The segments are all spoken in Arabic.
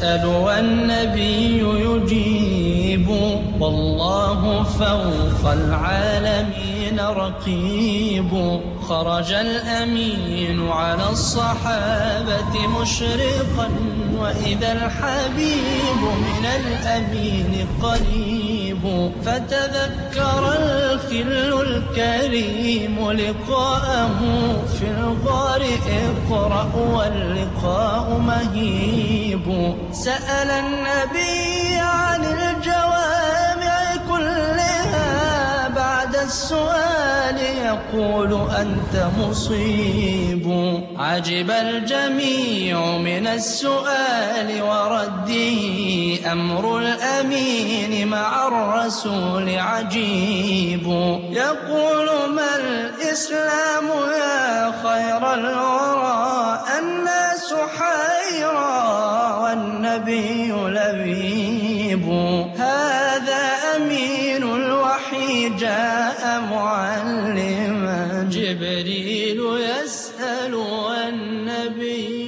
يسأل والنبي يجيب، والله فوق العالمين رقيب. خرج الأمين على الصحابة مشرقا، وإذا الحبيب من الأمين قريب. فتذكر الخل الكريم لقاءه في الغار، اقرأ واللقاء مهيب. سأل النبي عن الجوامع كلها، بعد السؤال يقول أنت مصيب. عجب الجميع من السؤال ورده، أمر الأمين مع الرسول عجيب. يقول ما الإسلام يا خير الورى، الناس حيرى والنبي لبيب. هذا أمين الوحي جاء معلما، جبريل يسأل والنبي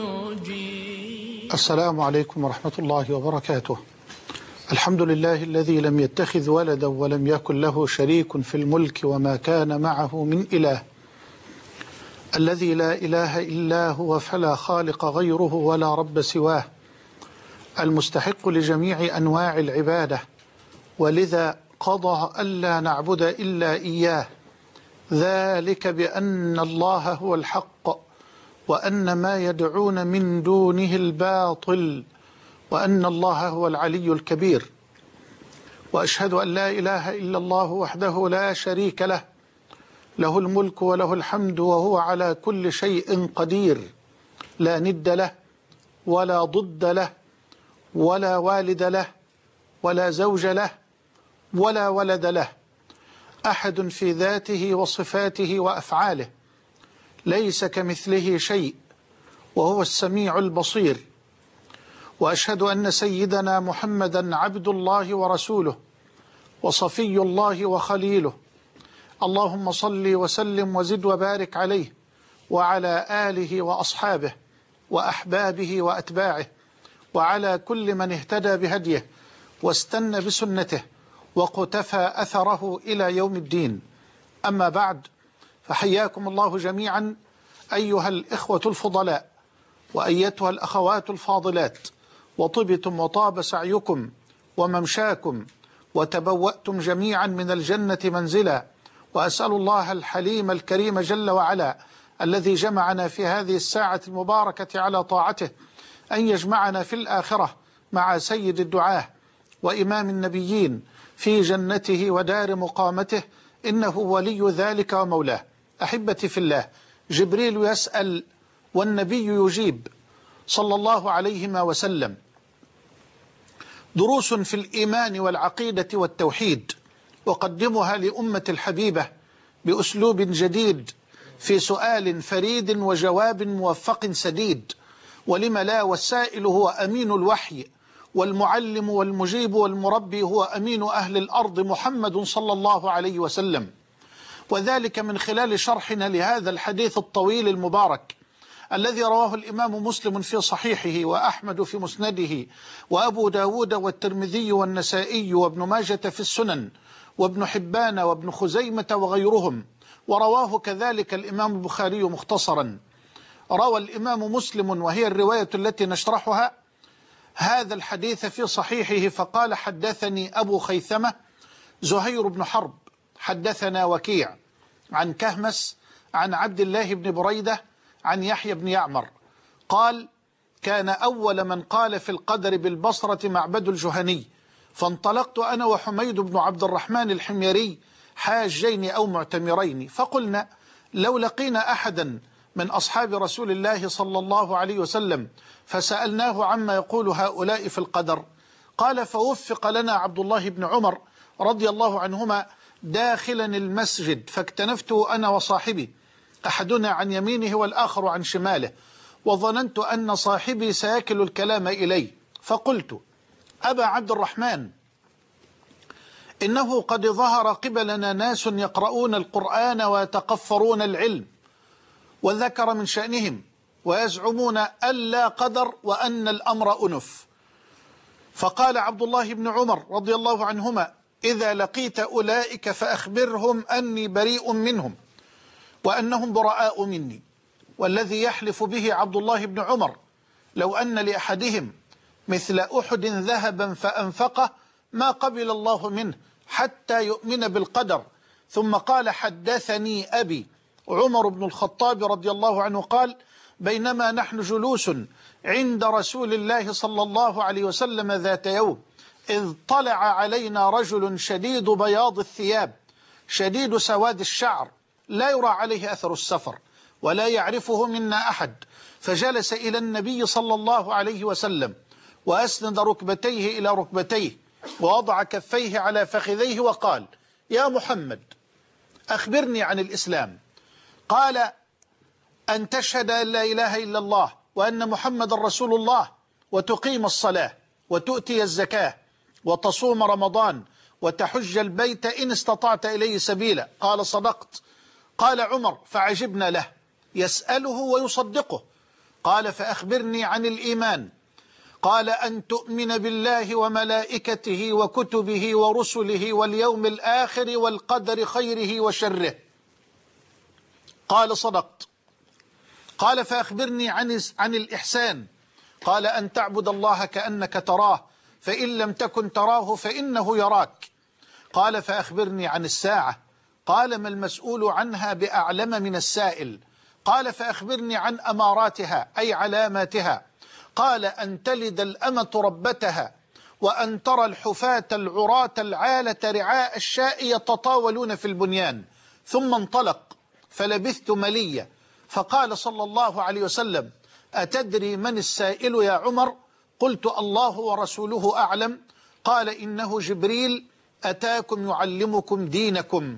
يجيب. السلام عليكم ورحمة الله وبركاته. الحمد لله الذي لم يتخذ ولدا ولم يكن له شريك في الملك وما كان معه من إله، الذي لا إله إلا هو فلا خالق غيره ولا رب سواه، المستحق لجميع أنواع العبادة، ولذا قضى ألا نعبد إلا إياه، ذلك بأن الله هو الحق وأن ما يدعون من دونه الباطل، وأن الله هو العلي الكبير. وأشهد أن لا إله إلا الله وحده لا شريك له، له الملك وله الحمد وهو على كل شيء قدير، لا ند له ولا ضد له ولا والد له ولا زوج له ولا ولد له، أحد في ذاته وصفاته وأفعاله، ليس كمثله شيء وهو السميع البصير. وأشهد أن سيدنا محمدا عبد الله ورسوله وصفي الله وخليله، اللهم صل وسلم وزد وبارك عليه وعلى آله وأصحابه وأحبابه وأتباعه، وعلى كل من اهتدى بهديه واستنى بسنته وقتفى أثره إلى يوم الدين. أما بعد، فحياكم الله جميعا أيها الإخوة الفضلاء وأيتها الأخوات الفاضلات، وطبتم وطاب سعيكم وممشاكم وتبوأتم جميعا من الجنة منزلا. وأسأل الله الحليم الكريم جل وعلا الذي جمعنا في هذه الساعة المباركة على طاعته أن يجمعنا في الآخرة مع سيد الدعاة وإمام النبيين في جنته ودار مقامته، إنه ولي ذلك ومولاه. أحبتي في الله، جبريل يسأل والنبي يجيب صلى الله عليه وسلم. دروس في الإيمان والعقيدة والتوحيد أقدمها لأمة الحبيبة بأسلوب جديد، في سؤال فريد وجواب موفق سديد. ولم لا، والسائل هو أمين الوحي، والمعلم والمجيب والمربي هو أمين أهل الأرض محمد صلى الله عليه وسلم. وذلك من خلال شرحنا لهذا الحديث الطويل المبارك الذي رواه الإمام مسلم في صحيحه، وأحمد في مسنده، وأبو داود والترمذي والنسائي وابن ماجة في السنن، وابن حبان وابن خزيمة وغيرهم، ورواه كذلك الإمام البخاري مختصرا. روى الإمام مسلم، وهي الرواية التي نشرحها، هذا الحديث في صحيحه فقال: حدثني أبو خيثمة زهير بن حرب حدثنا وكيع عن كهمس عن عبد الله بن بريدة عن يحيى بن يعمر قال: كان أول من قال في القدر بالبصرة معبد الجهني، فانطلقت أنا وحميد بن عبد الرحمن الحميري حاجين أو معتمرين، فقلنا لو لقينا أحدا من أصحاب رسول الله صلى الله عليه وسلم فسألناه عما يقول هؤلاء في القدر. قال: فوفق لنا عبد الله بن عمر رضي الله عنهما داخلا المسجد، فاكتنفته أنا وصاحبي، أحدنا عن يمينه والآخر عن شماله، وظننت أن صاحبي سيكل الكلام إلي، فقلت: أبا عبد الرحمن، إنه قد ظهر قبلنا ناس يقرؤون القرآن ويتقفرون العلم، وذكر من شأنهم ويزعمون أن لا قدر وأن الأمر أنف. فقال عبد الله بن عمر رضي الله عنهما: إذا لقيت أولئك فأخبرهم أني بريء منهم وأنهم براء مني. والذي يحلف به عبد الله بن عمر لو أن لأحدهم مثل أحد ذهبا فأنفقه ما قبل الله منه حتى يؤمن بالقدر. ثم قال: حدثني أبي عمر بن الخطاب رضي الله عنه قال: بينما نحن جلوس عند رسول الله صلى الله عليه وسلم ذات يوم إذ طلع علينا رجل شديد بياض الثياب شديد سواد الشعر لا يرى عليه أثر السفر ولا يعرفه منا أحد، فجلس إلى النبي صلى الله عليه وسلم وأسند ركبتيه إلى ركبتيه ووضع كفيه على فخذيه وقال: يا محمد أخبرني عن الإسلام. قال: أن تشهد أن لا إله إلا الله وأن محمد رسول الله وتقيم الصلاة وتؤتي الزكاة وتصوم رمضان وتحج البيت إن استطعت إليه سبيلا. قال: صدقت. قال عمر فعجبنا له يسأله ويصدقه. قال: فأخبرني عن الإيمان. قال: أن تؤمن بالله وملائكته وكتبه ورسله واليوم الآخر والقدر خيره وشره. قال: صدقت. قال: فأخبرني عن الإحسان. قال: أن تعبد الله كأنك تراه فإن لم تكن تراه فإنه يراك. قال: فأخبرني عن الساعة. قال: ما المسؤول عنها بأعلم من السائل. قال: فأخبرني عن أماراتها أي علاماتها. قال: أن تلد الأمة ربتها وأن ترى الحفاة العراة العالة رعاء الشاء يتطاولون في البنيان. ثم انطلق فلبثت مليا فقال صلى الله عليه وسلم: أتدري من السائل يا عمر؟ قلت: الله ورسوله أعلم. قال: إنه جبريل أتاكم يعلمكم دينكم.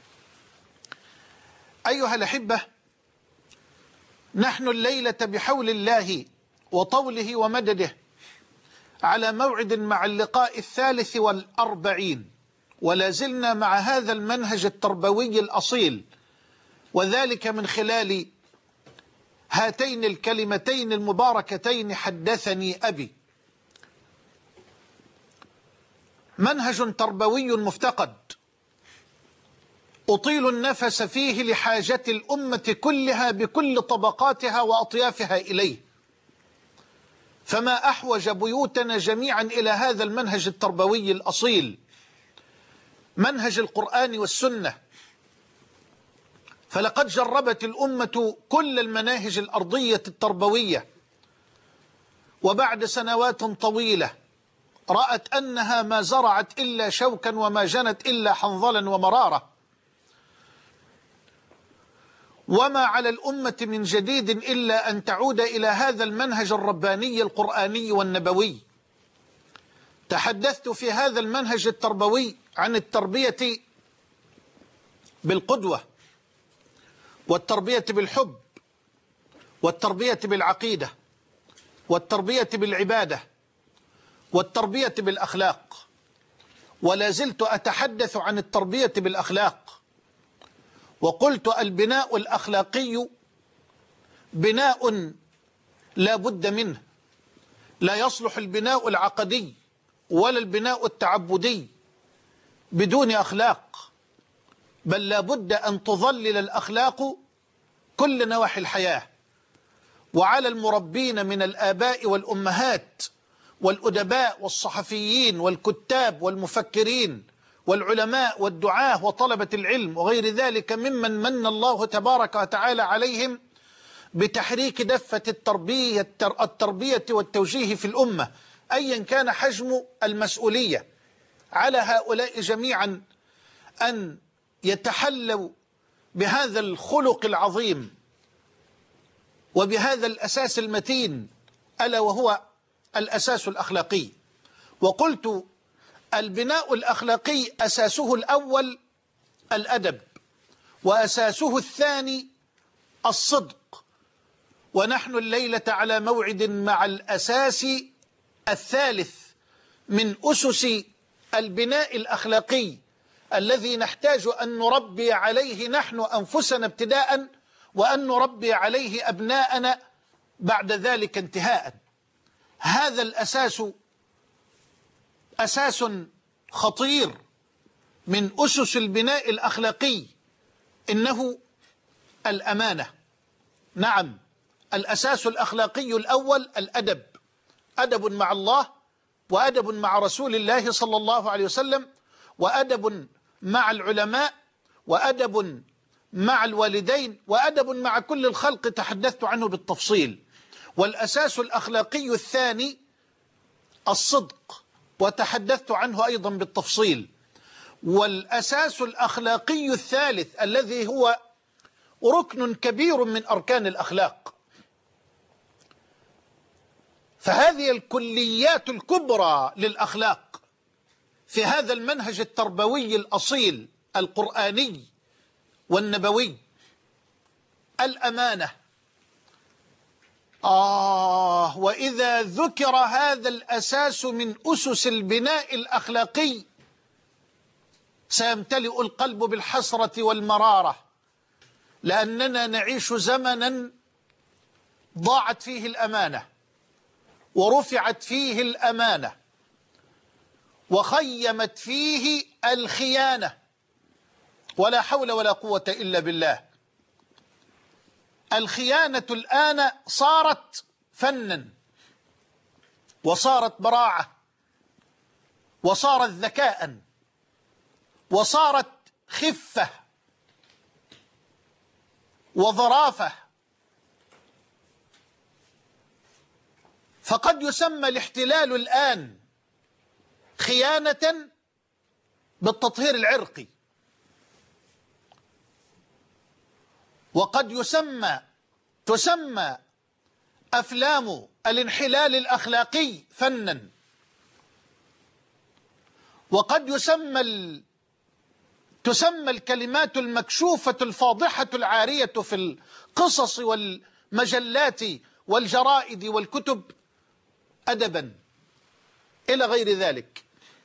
أيها الأحبة، نحن الليلة بحول الله وطوله ومدده على موعد مع اللقاء 43 ولا زلنا مع هذا المنهج التربوي الأصيل، وذلك من خلال هاتين الكلمتين المباركتين: حدثني أبي. منهج تربوي مفتقد أطيل النفس فيه لحاجة الأمة كلها بكل طبقاتها وأطيافها إليه، فما أحوج بيوتنا جميعا إلى هذا المنهج التربوي الأصيل، منهج القرآن والسنة. فلقد جربت الأمة كل المناهج الأرضية التربوية، وبعد سنوات طويلة رأت أنها ما زرعت إلا شوكا وما جنت إلا حنظلا ومرارة، وما على الأمة من جديد إلا أن تعود إلى هذا المنهج الرباني القرآني والنبوي. تحدثت في هذا المنهج التربوي عن التربية بالقدوة، والتربية بالحب، والتربية بالعقيدة، والتربية بالعبادة، والتربية بالأخلاق، ولا زلت أتحدث عن التربية بالأخلاق. وقلت: البناء الأخلاقي بناء لا بد منه، لا يصلح البناء العقدي ولا البناء التعبدي بدون أخلاق، بل لا بد أن تظلل الأخلاق كل نواحي الحياة. وعلى المربين من الآباء والأمهات والأدباء والصحفيين والكتاب والمفكرين والعلماء والدعاة وطلبة العلم وغير ذلك ممن من الله تبارك وتعالى عليهم بتحريك دفة التربية والتوجيه في الأمة، أيا كان حجم المسؤولية. على هؤلاء جميعا أن يتحلوا بهذا الخلق العظيم وبهذا الأساس المتين، ألا وهو الأساس الأخلاقي. وقلت: البناء الأخلاقي أساسه الأول الأدب، وأساسه الثاني الصدق، ونحن الليلة على موعد مع الأساس الثالث من أسس البناء الأخلاقي الذي نحتاج أن نربي عليه نحن أنفسنا ابتداء، وأن نربي عليه أبناءنا بعد ذلك انتهاء. هذا الأساس أساس خطير من أسس البناء الأخلاقي، إنه الأمانة. نعم، الأساس الأخلاقي الأول الأدب، أدب مع الله، وأدب مع رسول الله صلى الله عليه وسلم، وأدب مع العلماء، وأدب مع الوالدين، وأدب مع كل الخلق تحدثت عنه بالتفصيل. والأساس الأخلاقي الثاني الصدق، وتحدثت عنه أيضا بالتفصيل. والأساس الأخلاقي الثالث الذي هو ركن كبير من أركان الأخلاق. فهذه الكليات الكبرى للأخلاق في هذا المنهج التربوي الأصيل القرآني والنبوي. الأمانة. وإذا ذكر هذا الأساس من أسس البناء الأخلاقي سيمتلئ القلب بالحسرة والمرارة، لأننا نعيش زمنا ضاعت فيه الأمانة، ورفعت فيه الأمانة، وخيمت فيه الخيانة، ولا حول ولا قوة إلا بالله. الخيانة الآن صارت فنا، وصارت براعة، وصارت ذكاء، وصارت خفة وظرافة. فقد يسمى الاحتلال الآن خيانة بالتطهير العرقي، وقد تسمى أفلام الانحلال الأخلاقي فنا، وقد تسمى الكلمات المكشوفة الفاضحة العارية في القصص والمجلات والجرائد والكتب أدبا إلى غير ذلك.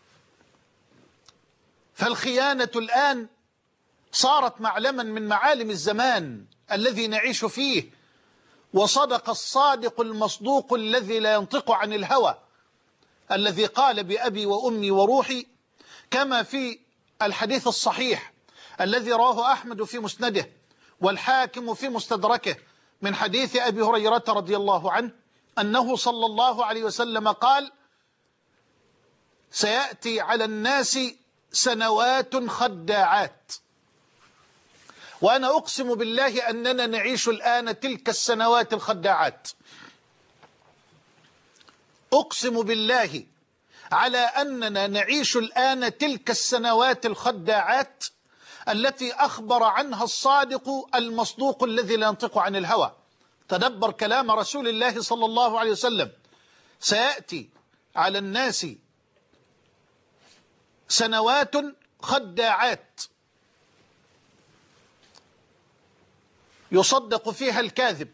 فالخيانة الآن صارت معلما من معالم الزمان الذي نعيش فيه. وصدق الصادق المصدوق الذي لا ينطق عن الهوى، الذي قال بأبي وأمي وروحي، كما في الحديث الصحيح الذي رواه أحمد في مسنده والحاكم في مستدركه من حديث أبي هريرة رضي الله عنه أنه صلى الله عليه وسلم قال: سيأتي على الناس سنوات خداعات. وأنا أقسم بالله أننا نعيش الآن تلك السنوات الخداعات. أقسم بالله على أننا نعيش الآن تلك السنوات الخداعات التي أخبر عنها الصادق المصدوق الذي لا ينطق عن الهوى. تدبر كلام رسول الله صلى الله عليه وسلم: سيأتي على الناس سنوات خداعات يصدق فيها الكاذب،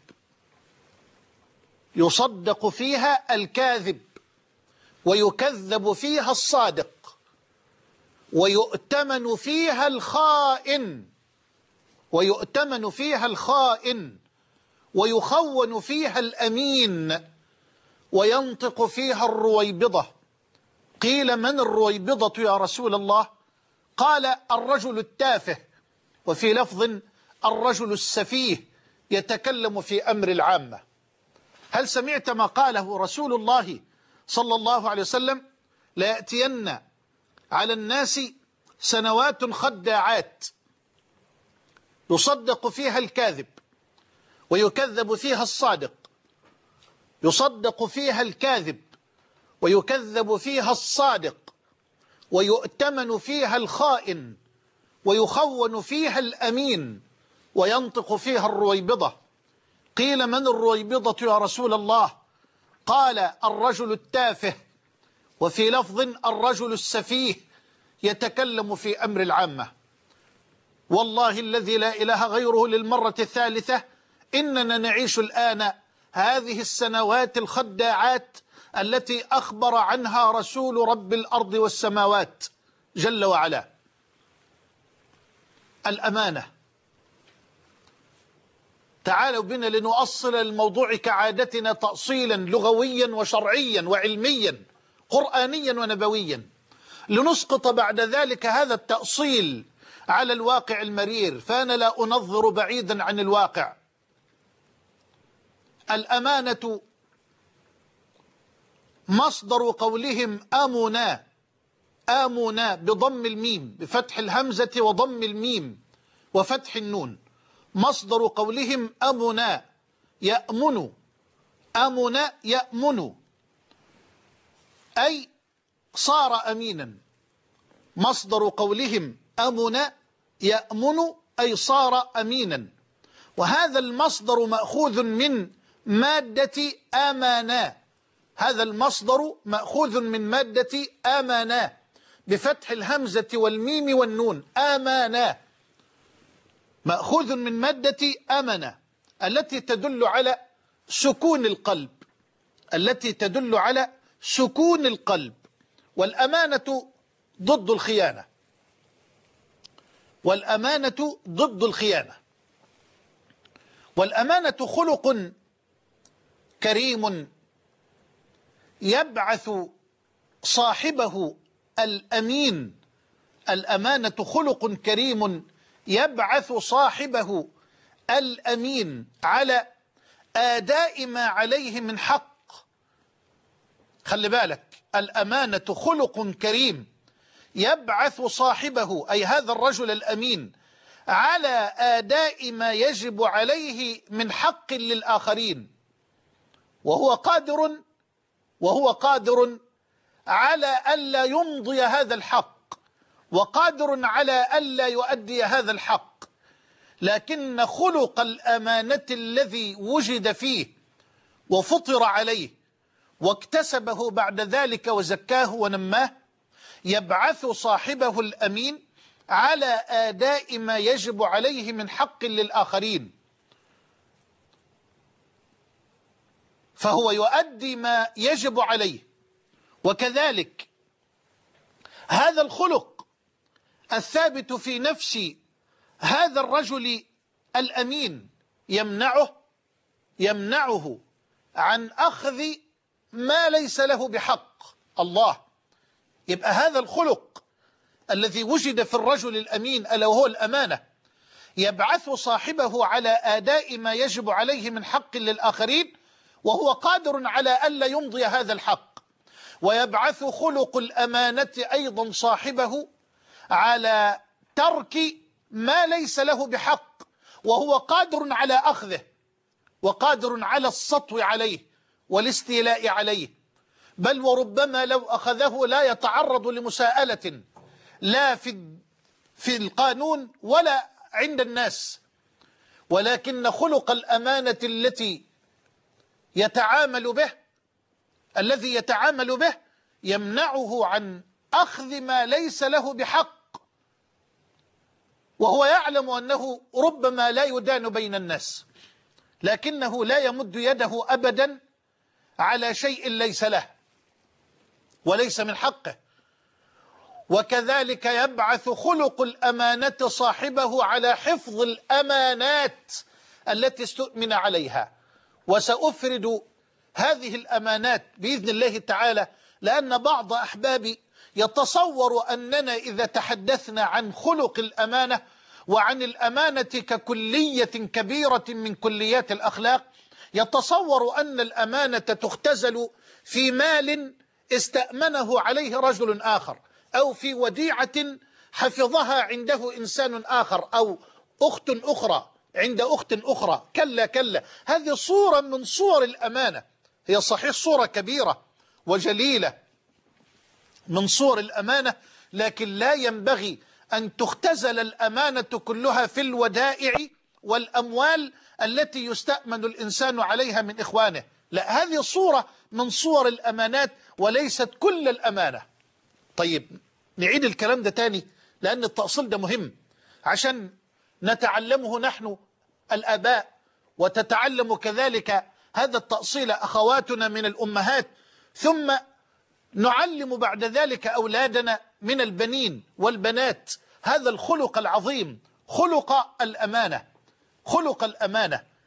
يصدق فيها الكاذب، ويكذب فيها الصادق، ويؤتمن فيها الخائن، ويؤتمن فيها الخائن، ويخون فيها الأمين، وينطق فيها الرويبضة. قيل: من الرويبضة يا رسول الله؟ قال: الرجل التافه، وفي لفظ: الرجل السفيه يتكلم في أمر العامة. هل سمعت ما قاله رسول الله صلى الله عليه وسلم؟ ليأتين على الناس سنوات خداعات يصدق فيها الكاذب، ويكذب فيها الصادق، يصدق فيها الكاذب، ويكذب فيها الصادق، ويؤتمن فيها الخائن، ويخون فيها الأمين، وينطق فيها الرويبضة. قيل: من الرويبضة يا رسول الله؟ قال: الرجل التافه، وفي لفظ: الرجل السفيه يتكلم في أمر العامة. والله الذي لا إله غيره، للمرة الثالثة، إننا نعيش الآن هذه السنوات الخداعات التي أخبر عنها رسول رب الأرض والسماوات جل وعلا. الأمانة. تعالوا بنا لنؤصل الموضوع كعادتنا تأصيلا لغويا وشرعيا وعلميا قرآنيا ونبويا، لنسقط بعد ذلك هذا التأصيل على الواقع المرير، فأنا لا أنظر بعيدا عن الواقع. الأمانة مصدر قولهم أمنا، آمنا بضم الميم بفتح الهمزة وضم الميم وفتح النون، مصدر قولهم أمنا يأمن، أمنا يأمن أي صار أمينا. مصدر قولهم أمنا يأمن أي صار أمينا، وهذا المصدر مأخوذ من مادة آمانا، هذا المصدر مأخوذ من مادة آمانا بفتح الهمزة والميم والنون، آمانا مأخوذ من مادة آمنا التي تدل على سكون القلب، التي تدل على سكون القلب. والأمانة ضد الخيانة، والأمانة ضد الخيانة. والأمانة خلق كريم يبعث صاحبه الأمين، الأمانة خلق كريم يبعث صاحبه الأمين على أداء ما عليه من حق. خلي بالك، الأمانة خلق كريم يبعث صاحبه أي هذا الرجل الأمين على أداء ما يجب عليه من حق للآخرين، وهو قادر على ألا يمضي هذا الحق، وقادر على ألا يؤدي هذا الحق، لكن خلق الأمانة الذي وجد فيه وفطر عليه واكتسبه بعد ذلك وزكاه ونماه يبعث صاحبه الأمين على أداء ما يجب عليه من حق للآخرين، فهو يؤدي ما يجب عليه. وكذلك هذا الخلق الثابت في نفس هذا الرجل الأمين يمنعه عن أخذ ما ليس له بحق. الله، يبقى هذا الخلق الذي وجد في الرجل الأمين ألا وهو الأمانة يبعث صاحبه على أداء ما يجب عليه من حق للآخرين، وهو قادر على ألا يمضي هذا الحق. ويبعث خلق الأمانة أيضا صاحبه على ترك ما ليس له بحق، وهو قادر على أخذه وقادر على السطو عليه والاستيلاء عليه، بل وربما لو أخذه لا يتعرض لمساءلة لا في القانون ولا عند الناس، ولكن خلق الأمانة الذي يتعامل به يمنعه عن أخذ ما ليس له بحق، وهو يعلم أنه ربما لا يدان بين الناس، لكنه لا يمد يده أبدا على شيء ليس له وليس من حقه. وكذلك يبعث خلق الأمانة صاحبه على حفظ الأمانات التي استؤمن عليها. وسأفرد هذه الأمانات بإذن الله تعالى، لأن بعض أحبابي يتصور أننا إذا تحدثنا عن خلق الأمانة وعن الأمانة ككلية كبيرة من كليات الأخلاق يتصور أن الأمانة تختزل في مال استأمنه عليه رجل آخر، أو في وديعة حفظها عنده إنسان آخر، أو أخت أخرى عند أخت أخرى. كلا كلا، هذه صورة من صور الأمانة، هي صحيح صورة كبيرة وجليلة من صور الأمانة، لكن لا ينبغي أن تختزل الأمانة كلها في الودائع والأموال التي يستأمن الإنسان عليها من إخوانه. لا، هذه صورة من صور الأمانات وليست كل الأمانة. طيب نعيد الكلام ده تاني، لأن التأصيل ده مهم عشان نتعلمه نحن الآباء، وتتعلم كذلك هذا التأصيل أخواتنا من الأمهات، ثم نعلم بعد ذلك أولادنا من البنين والبنات هذا الخلق العظيم، خلق الأمانة. خلق الأمانة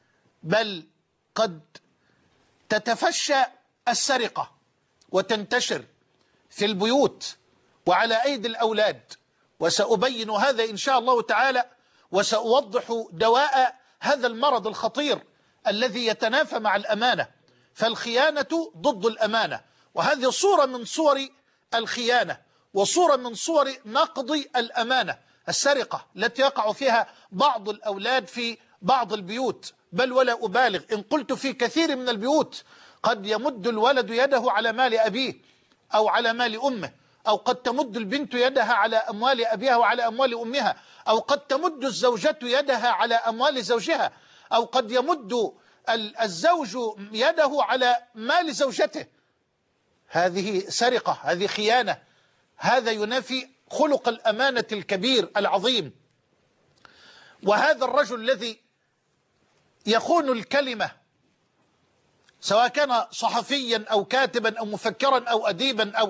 بل قد تتفشى السرقة وتنتشر في البيوت وعلى أيدي الأولاد، وسأبين هذا إن شاء الله تعالى، وسأوضح دواء هذا المرض الخطير الذي يتنافى مع الأمانة. فالخيانة ضد الأمانة، وهذه صورة من صور الخيانة وصورة من صور نقض الأمانة، السرقة التي يقع فيها بعض الأولاد في بعض البيوت، بل ولا أبالغ إن قلت في كثير من البيوت قد يمد الولد يده على مال أبيه أو على مال أمه، أو قد تمد البنت يدها على أموال أبيها وعلى أموال أمها، أو قد تمد الزوجة يدها على أموال زوجها، أو قد يمد الزوج يده على مال زوجته. هذه سرقة، هذه خيانة، هذا ينافي خلق الأمانة الكبير العظيم. وهذا الرجل الذي يخون الكلمة، سواء كان صحفيا أو كاتبا أو مفكرا أو أديبا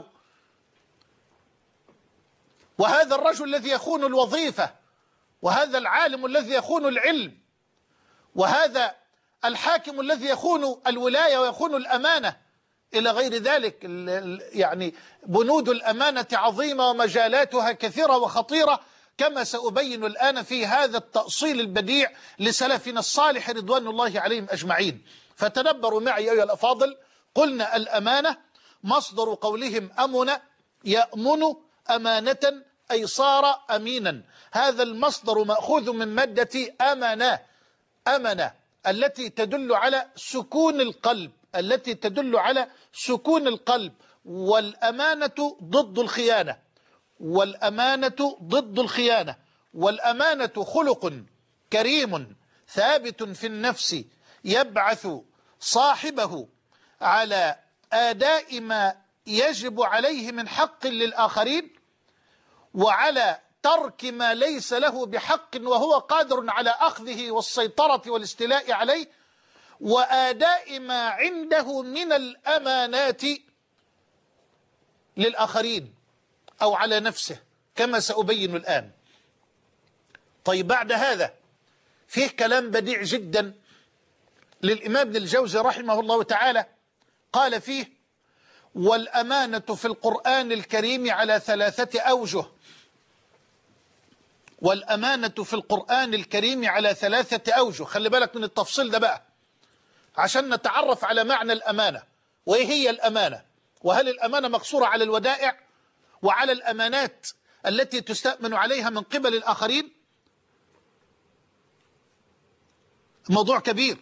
وهذا الرجل الذي يخون الوظيفة، وهذا العالم الذي يخون العلم، وهذا الحاكم الذي يخون الولاية ويخون الأمانة إلى غير ذلك. يعني بنود الأمانة عظيمة ومجالاتها كثيرة وخطيرة، كما سأبين الآن في هذا التأصيل البديع لسلفنا الصالح رضوان الله عليهم أجمعين. فتدبروا معي أيها الأفاضل. قلنا الأمانة مصدر قولهم أمن يأمن أمانة أي صار أمينا. هذا المصدر مأخوذ من مادة أمنة التي تدل على سكون القلب، التي تدل على سكون القلب. والأمانة ضد الخيانة، والأمانة ضد الخيانة. والأمانة خلق كريم ثابت في النفس يبعث صاحبه على أداء ما يجب عليه من حق للآخرين، وعلى ترك ما ليس له بحق وهو قادر على أخذه والسيطرة والاستيلاء عليه، وآداء ما عنده من الأمانات للآخرين أو على نفسه كما سأبين الآن. طيب، بعد هذا فيه كلام بديع جدا للإمام ابن الجوزي رحمه الله تعالى، قال فيه: والأمانة في القرآن الكريم على 3 أوجه. والأمانة في القرآن الكريم على 3 أوجه. خلي بالك من التفصيل ده بقى عشان نتعرف على معنى الأمانة، وإيه هي الأمانة، وهل الأمانة مقصورة على الودائع وعلى الأمانات التي تستأمن عليها من قبل الآخرين. موضوع كبير.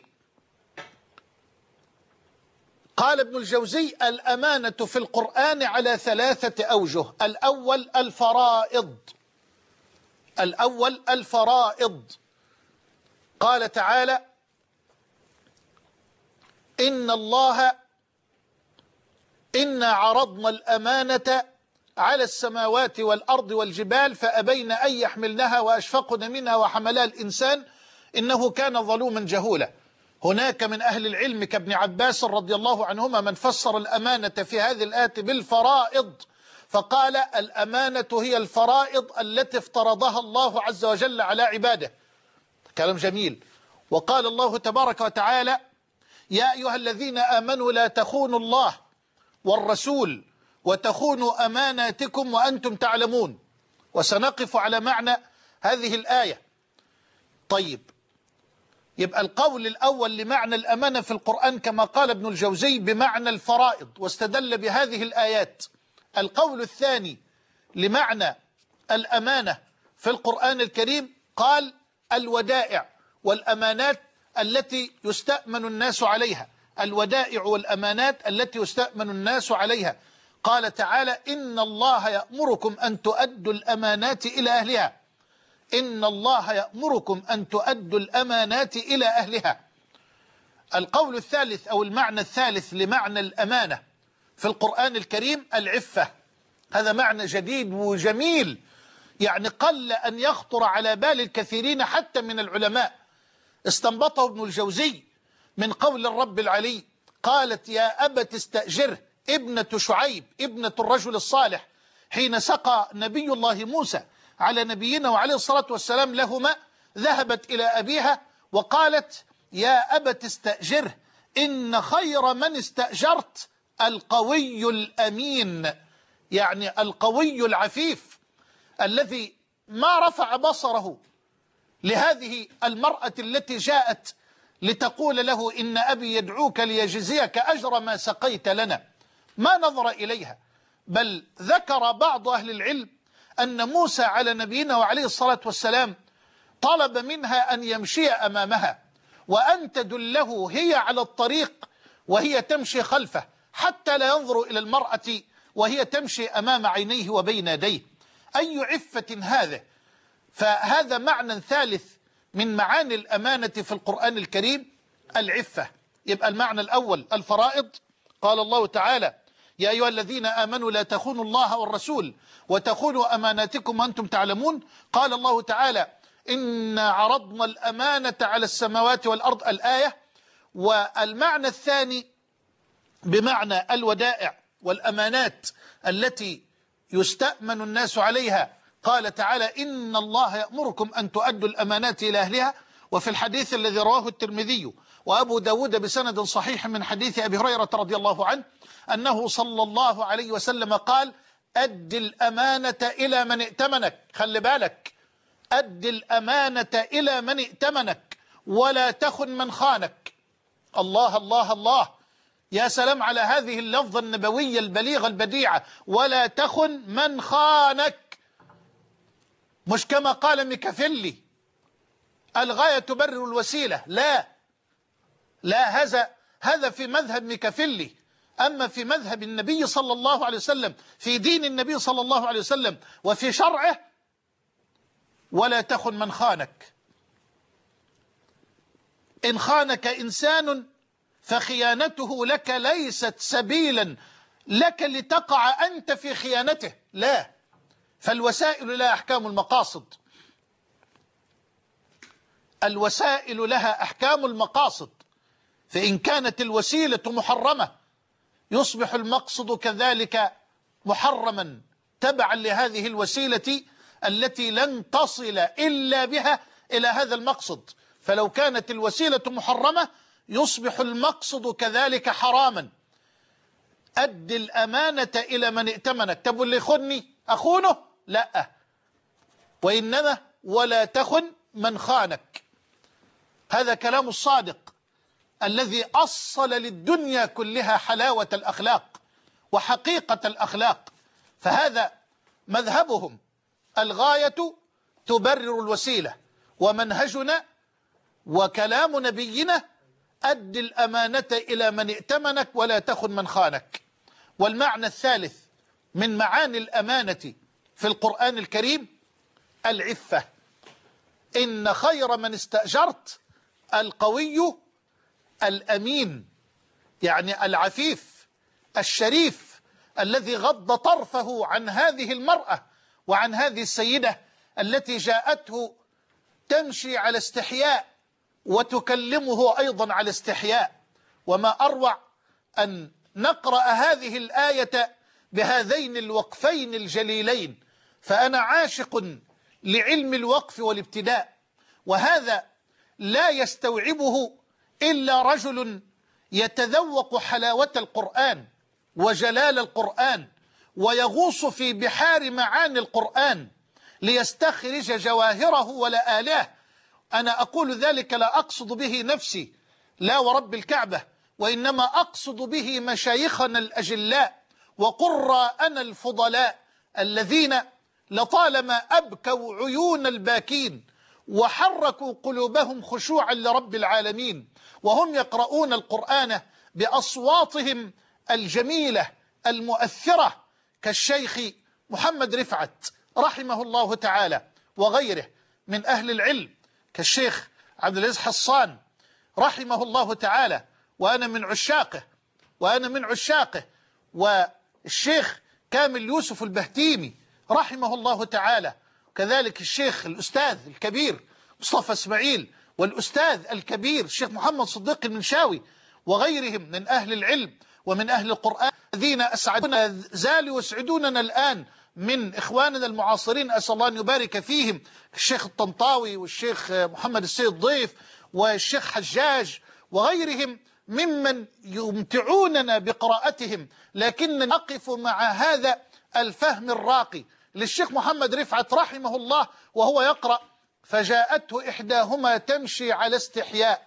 قال ابن الجوزي: الأمانة في القرآن على 3 أوجه. الأول الفرائض. الأول الفرائض. قال تعالى: إنا عرضنا الأمانة على السماوات والأرض والجبال فأبين أن يحملنها وأشفقن منها وحملها الإنسان إنه كان ظلوما جهولا. هناك من أهل العلم كابن عباس رضي الله عنهما من فسر الأمانة في هذه الآية بالفرائض، فقال: الأمانة هي الفرائض التي افترضها الله عز وجل على عباده. كلام جميل. وقال الله تبارك وتعالى: يا أيها الذين آمنوا لا تخونوا الله والرسول وتخونوا أماناتكم وأنتم تعلمون. وسنقف على معنى هذه الآية. طيب، يبقى القول الأول لمعنى الأمانة في القرآن كما قال ابن الجوزي بمعنى الفرائض، واستدل بهذه الآيات. القول الثاني لمعنى الأمانة في القرآن الكريم قال الودائع والأمانات التي يستأمن الناس عليها. الودائع والأمانات التي يستأمن الناس عليها. قال تعالى: إن الله يأمركم أن تؤدوا الأمانات إلى أهلها. إن الله يأمركم أن تؤدوا الأمانات إلى أهلها. القول الثالث أو المعنى الثالث لمعنى الأمانة في القرآن الكريم العفة. هذا معنى جديد وجميل، يعني قل أن يخطر على بال الكثيرين حتى من العلماء. استنبطه ابن الجوزي من قول الرب العلي: قالت يا أبت استأجره ابنة شعيب ابنة الرجل الصالح حين سقى نبي الله موسى على نبينا وعليه الصلاة والسلام لهما، ذهبت إلى أبيها وقالت: يا أبت استأجره إن خير من استأجرت القوي الأمين، يعني القوي العفيف الذي ما رفع بصره لهذه المرأة التي جاءت لتقول له إن أبي يدعوك ليجزيك أجر ما سقيت لنا، ما نظر إليها. بل ذكر بعض أهل العلم أن موسى على نبينا وعليه الصلاة والسلام طلب منها أن يمشي أمامها وأن تدله هي على الطريق وهي تمشي خلفه، حتى لا ينظر إلى المرأة وهي تمشي أمام عينيه وبين يديه. أي عفة هذا! فهذا معنى ثالث من معاني الأمانة في القرآن الكريم، العفة. يبقى المعنى الأول الفرائض، قال الله تعالى: يا أيها الذين آمنوا لا تخونوا الله والرسول وتخونوا أماناتكم وأنتم تعلمون. قال الله تعالى: إنا عرضنا الأمانة على السماوات والأرض، الآية. والمعنى الثاني بمعنى الودائع والأمانات التي يستأمن الناس عليها، قال تعالى: إن الله يأمركم أن تؤدوا الأمانات إلى أهلها. وفي الحديث الذي رواه الترمذي وأبو داود بسند صحيح من حديث أبي هريرة رضي الله عنه أنه صلى الله عليه وسلم قال: أد الأمانة إلى من ائتمنك. خلي بالك، أد الأمانة إلى من ائتمنك ولا تخن من خانك. الله الله الله، يا سلام على هذه اللفظة النبوية البليغة البديعة، ولا تخن من خانك. مش كما قال ميكافيلي الغاية تبرر الوسيلة، لا لا، هذا في مذهب ميكافيلي. أما في مذهب النبي صلى الله عليه وسلم، في دين النبي صلى الله عليه وسلم وفي شرعه، ولا تخن من خانك. إن خانك إنسان فخيانته لك ليست سبيلا لك لتقع أنت في خيانته، لا. فالوسائل لها أحكام المقاصد، الوسائل لها أحكام المقاصد. فإن كانت الوسيلة محرمة يصبح المقصد كذلك محرما تبعا لهذه الوسيلة التي لن تصل إلا بها إلى هذا المقصد. فلو كانت الوسيلة محرمة يصبح المقصد كذلك حراما. أد الأمانة إلى من ائتمنك. طب اللي يخونني أخونه؟ لا، وإنما ولا تخن من خانك. هذا كلام الصادق الذي أصل للدنيا كلها حلاوة الأخلاق وحقيقة الأخلاق. فهذا مذهبهم، الغاية تبرر الوسيلة، ومنهجنا وكلام نبينا: أد الأمانة إلى من ائتمنك ولا تخن من خانك. والمعنى الثالث من معاني الأمانة في القرآن الكريم العفة. إن خير من استأجرت القوي الأمين، يعني العفيف الشريف الذي غض طرفه عن هذه المرأة وعن هذه السيدة التي جاءته تمشي على استحياء وتكلمه أيضا على استحياء. وما أروع أن نقرأ هذه الآية بهذين الوقفين الجليلين. فأنا عاشق لعلم الوقف والابتداء، وهذا لا يستوعبه إلا رجل يتذوق حلاوة القرآن وجلال القرآن ويغوص في بحار معاني القرآن ليستخرج جواهره ولآلاه. أنا أقول ذلك لا أقصد به نفسي، لا ورب الكعبة، وإنما أقصد به مشايخنا الأجلاء وقراءنا الفضلاء الذين لطالما أبكوا عيون الباكين وحركوا قلوبهم خشوعا لرب العالمين وهم يقرؤون القرآن بأصواتهم الجميلة المؤثرة، كالشيخ محمد رفعت رحمه الله تعالى وغيره من أهل العلم، كالشيخ عبد العزيز حصان رحمه الله تعالى، وأنا من عشاقه، والشيخ كامل يوسف البهتيمي رحمه الله تعالى، كذلك الشيخ الأستاذ الكبير مصطفى اسماعيل، والأستاذ الكبير الشيخ محمد صديق المنشاوي، وغيرهم من أهل العلم ومن أهل القرآن الذين أسعدونا زالوا يسعدوننا الآن من إخواننا المعاصرين، أسأل الله أن يبارك فيهم، الشيخ الطنطاوي والشيخ محمد السيد ضيف والشيخ حجاج وغيرهم ممن يمتعوننا بقراءتهم، لكن نقف مع هذا الفهم الراقي للشيخ محمد رفعت رحمه الله وهو يقرأ: فجاءته إحداهما تمشي على استحياء.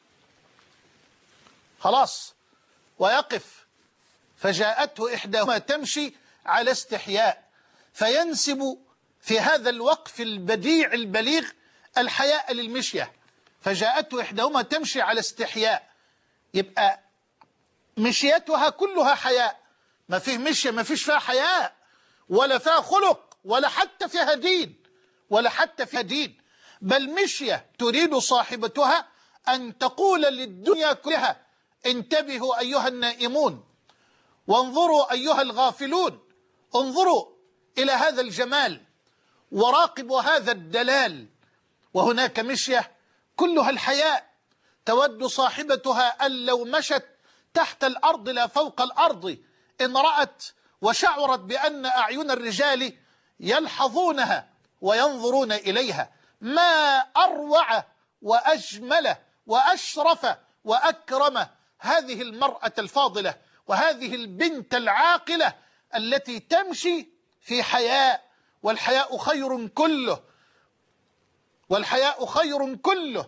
خلاص، ويقف: فجاءته إحداهما تمشي على استحياء، فينسب في هذا الوقف البديع البليغ الحياء للمشية. فجاءته إحداهما تمشي على استحياء، يبقى مشيتها كلها حياء، ما فيه مشية ما فيش فيها حياء ولا فيها خلق ولا حتى فيها دين، ولا حتى فيها دين، بل مشية تريد صاحبتها أن تقول للدنيا كلها: انتبهوا أيها النائمون، وانظروا أيها الغافلون، انظروا إلى هذا الجمال وراقبوا هذا الدلال. وهناك مشية كلها الحياء، تود صاحبتها أن لو مشت تحت الأرض لا فوق الأرض إن رأت وشعرت بأن أعين الرجال يلحظونها وينظرون إليها. ما أروع وأجمل وأشرف وأكرم هذه المرأة الفاضلة وهذه البنت العاقلة التي تمشي في حياء. والحياء خير كله، والحياء خير كله.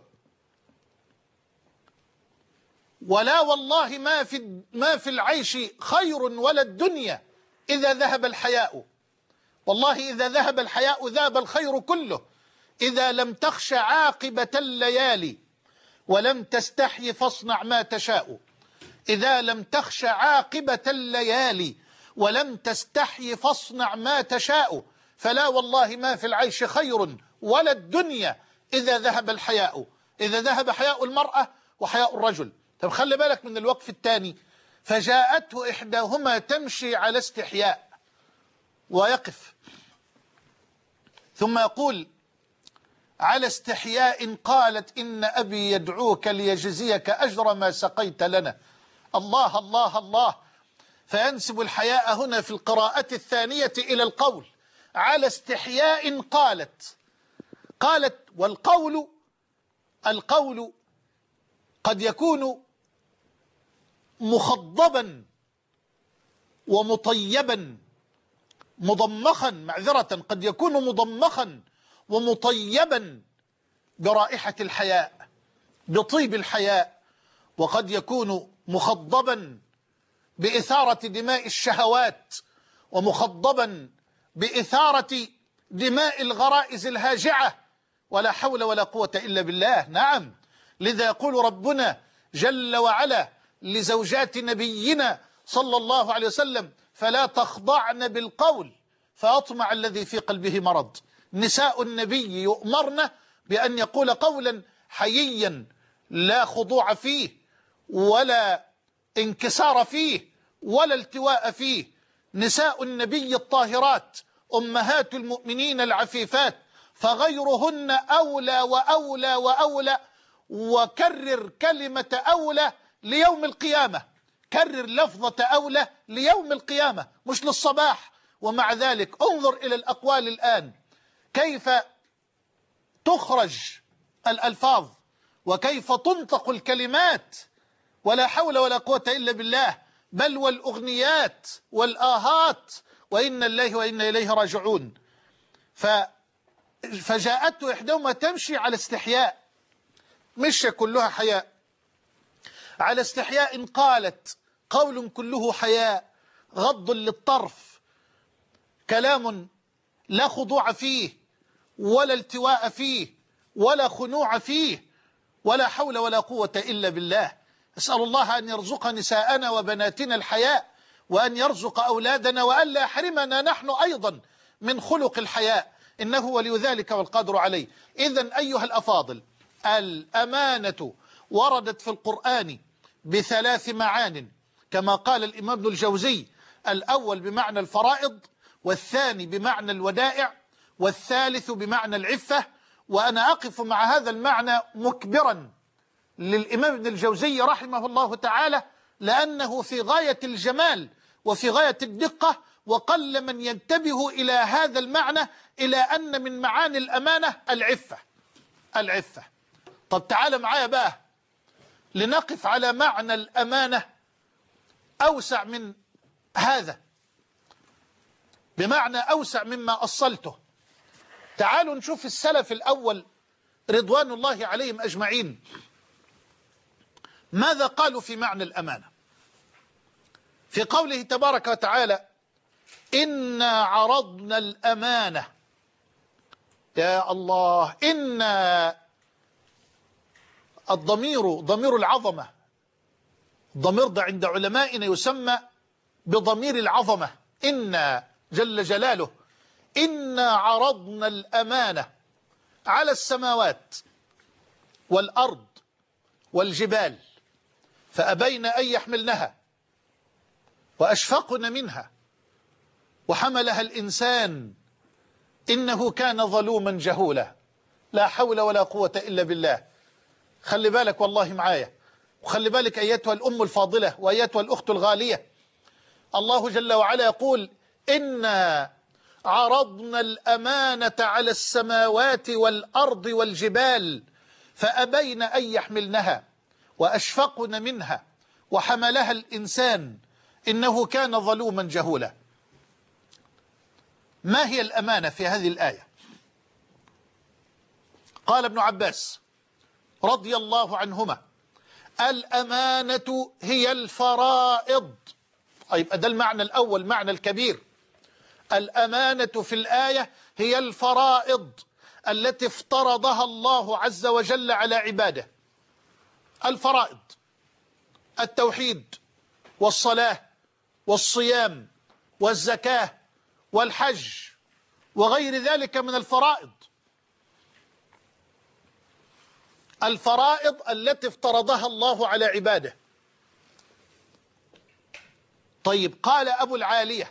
ولا والله ما في العيش خير ولا الدنيا إذا ذهب الحياء. والله إذا ذهب الحياء ذهب الخير كله. إذا لم تخش عاقبة الليالي ولم تستحي فاصنع ما تشاء. إذا لم تخش عاقبة الليالي ولم تستحي فاصنع ما تشاء. فلا والله ما في العيش خير ولا الدنيا إذا ذهب الحياء، إذا ذهب حياء المرأة وحياء الرجل. طب خلي بالك من الوقف الثاني: فجاءته إحداهما تمشي على استحياء، ويقف ثم يقول: على استحياء قالت إن أبي يدعوك ليجزيك أجر ما سقيت لنا. الله الله الله. فينسب الحياء هنا في القراءة الثانية إلى القول: على استحياء قالت. والقول قد يكون مخضبا ومطيبا مضمخا، معذرة، قد يكون مضمخا ومطيبا برائحة الحياء، بطيب الحياء، وقد يكون مخضبا بإثارة دماء الشهوات ومخضبا بإثارة دماء الغرائز الهاجعة. ولا حول ولا قوة إلا بالله. نعم، لذا يقول ربنا جل وعلا لزوجات نبينا صلى الله عليه وسلم: فلا تخضعن بالقول فأطمع الذي في قلبه مرض. نساء النبي يؤمرن بأن يقول قولا حييا لا خضوع فيه ولا انكسار فيه ولا التواء فيه. نساء النبي الطاهرات أمهات المؤمنين العفيفات، فغيرهن أولى وأولى وأولى. وكرر كلمة أولى ليوم القيامة، كرر لفظة أولى ليوم القيامة مش للصباح. ومع ذلك انظر إلى الأقوال الآن، كيف تخرج الألفاظ وكيف تنطق الكلمات، ولا حول ولا قوة إلا بالله. بل والأغنيات والآهات، وإن الله وإنا إليه راجعون. فجاءته إحداهما تمشي على استحياء، مش كلها حياء. على استحياء قالت، قول كله حياء، غض للطرف، كلام لا خضوع فيه ولا التواء فيه ولا خنوع فيه، ولا حول ولا قوة إلا بالله. أسأل الله أن يرزق نساءنا وبناتنا الحياء، وأن يرزق أولادنا، وأن لا يحرمنا نحن أيضا من خلق الحياء، إنه ولي ذلك والقادر عليه. إذن أيها الأفاضل، الأمانة وردت في القرآن بثلاث معان كما قال الإمام ابن الجوزي: الأول بمعنى الفرائض، والثاني بمعنى الودائع، والثالث بمعنى العفة. وأنا أقف مع هذا المعنى مكبرا للإمام ابن الجوزي رحمه الله تعالى، لأنه في غاية الجمال وفي غاية الدقة، وقل من ينتبه إلى هذا المعنى، إلى أن من معاني الأمانة العفة. طب تعال معايا بقى لنقف على معنى الأمانة أوسع من هذا، بمعنى أوسع مما أصلته. تعالوا نشوف السلف الأول رضوان الله عليهم أجمعين ماذا قالوا في معنى الأمانة. في قوله تبارك وتعالى: إنا عرضنا الأمانة. يا الله، إن الضمير ضمير العظمة، الضمير ده عند علمائنا يسمى بضمير العظمة. إنا جل جلاله إنا عرضنا الأمانة على السماوات والأرض والجبال فأبين أن يحملنها وأشفقن منها وحملها الإنسان إنه كان ظلوما جهولا. لا حول ولا قوة إلا بالله. خلي بالك والله معايا، وخلي بالك أيتها الأم الفاضلة وأيتها الأخت الغالية. الله جل وعلا يقول: إنا عرضنا الأمانة على السماوات والأرض والجبال فأبين أن يحملنها وأشفقن منها وحملها الإنسان إنه كان ظلوما جهولا. ما هي الأمانة في هذه الآية؟ قال ابن عباس رضي الله عنهما: الأمانة هي الفرائض. يبقى ده المعنى الأول، معنى الكبير. الأمانة في الآية هي الفرائض التي افترضها الله عز وجل على عباده. الفرائض: التوحيد والصلاة والصيام والزكاة والحج وغير ذلك من الفرائض. الفرائض التي افترضها الله على عباده. طيب، قال أبو العالية: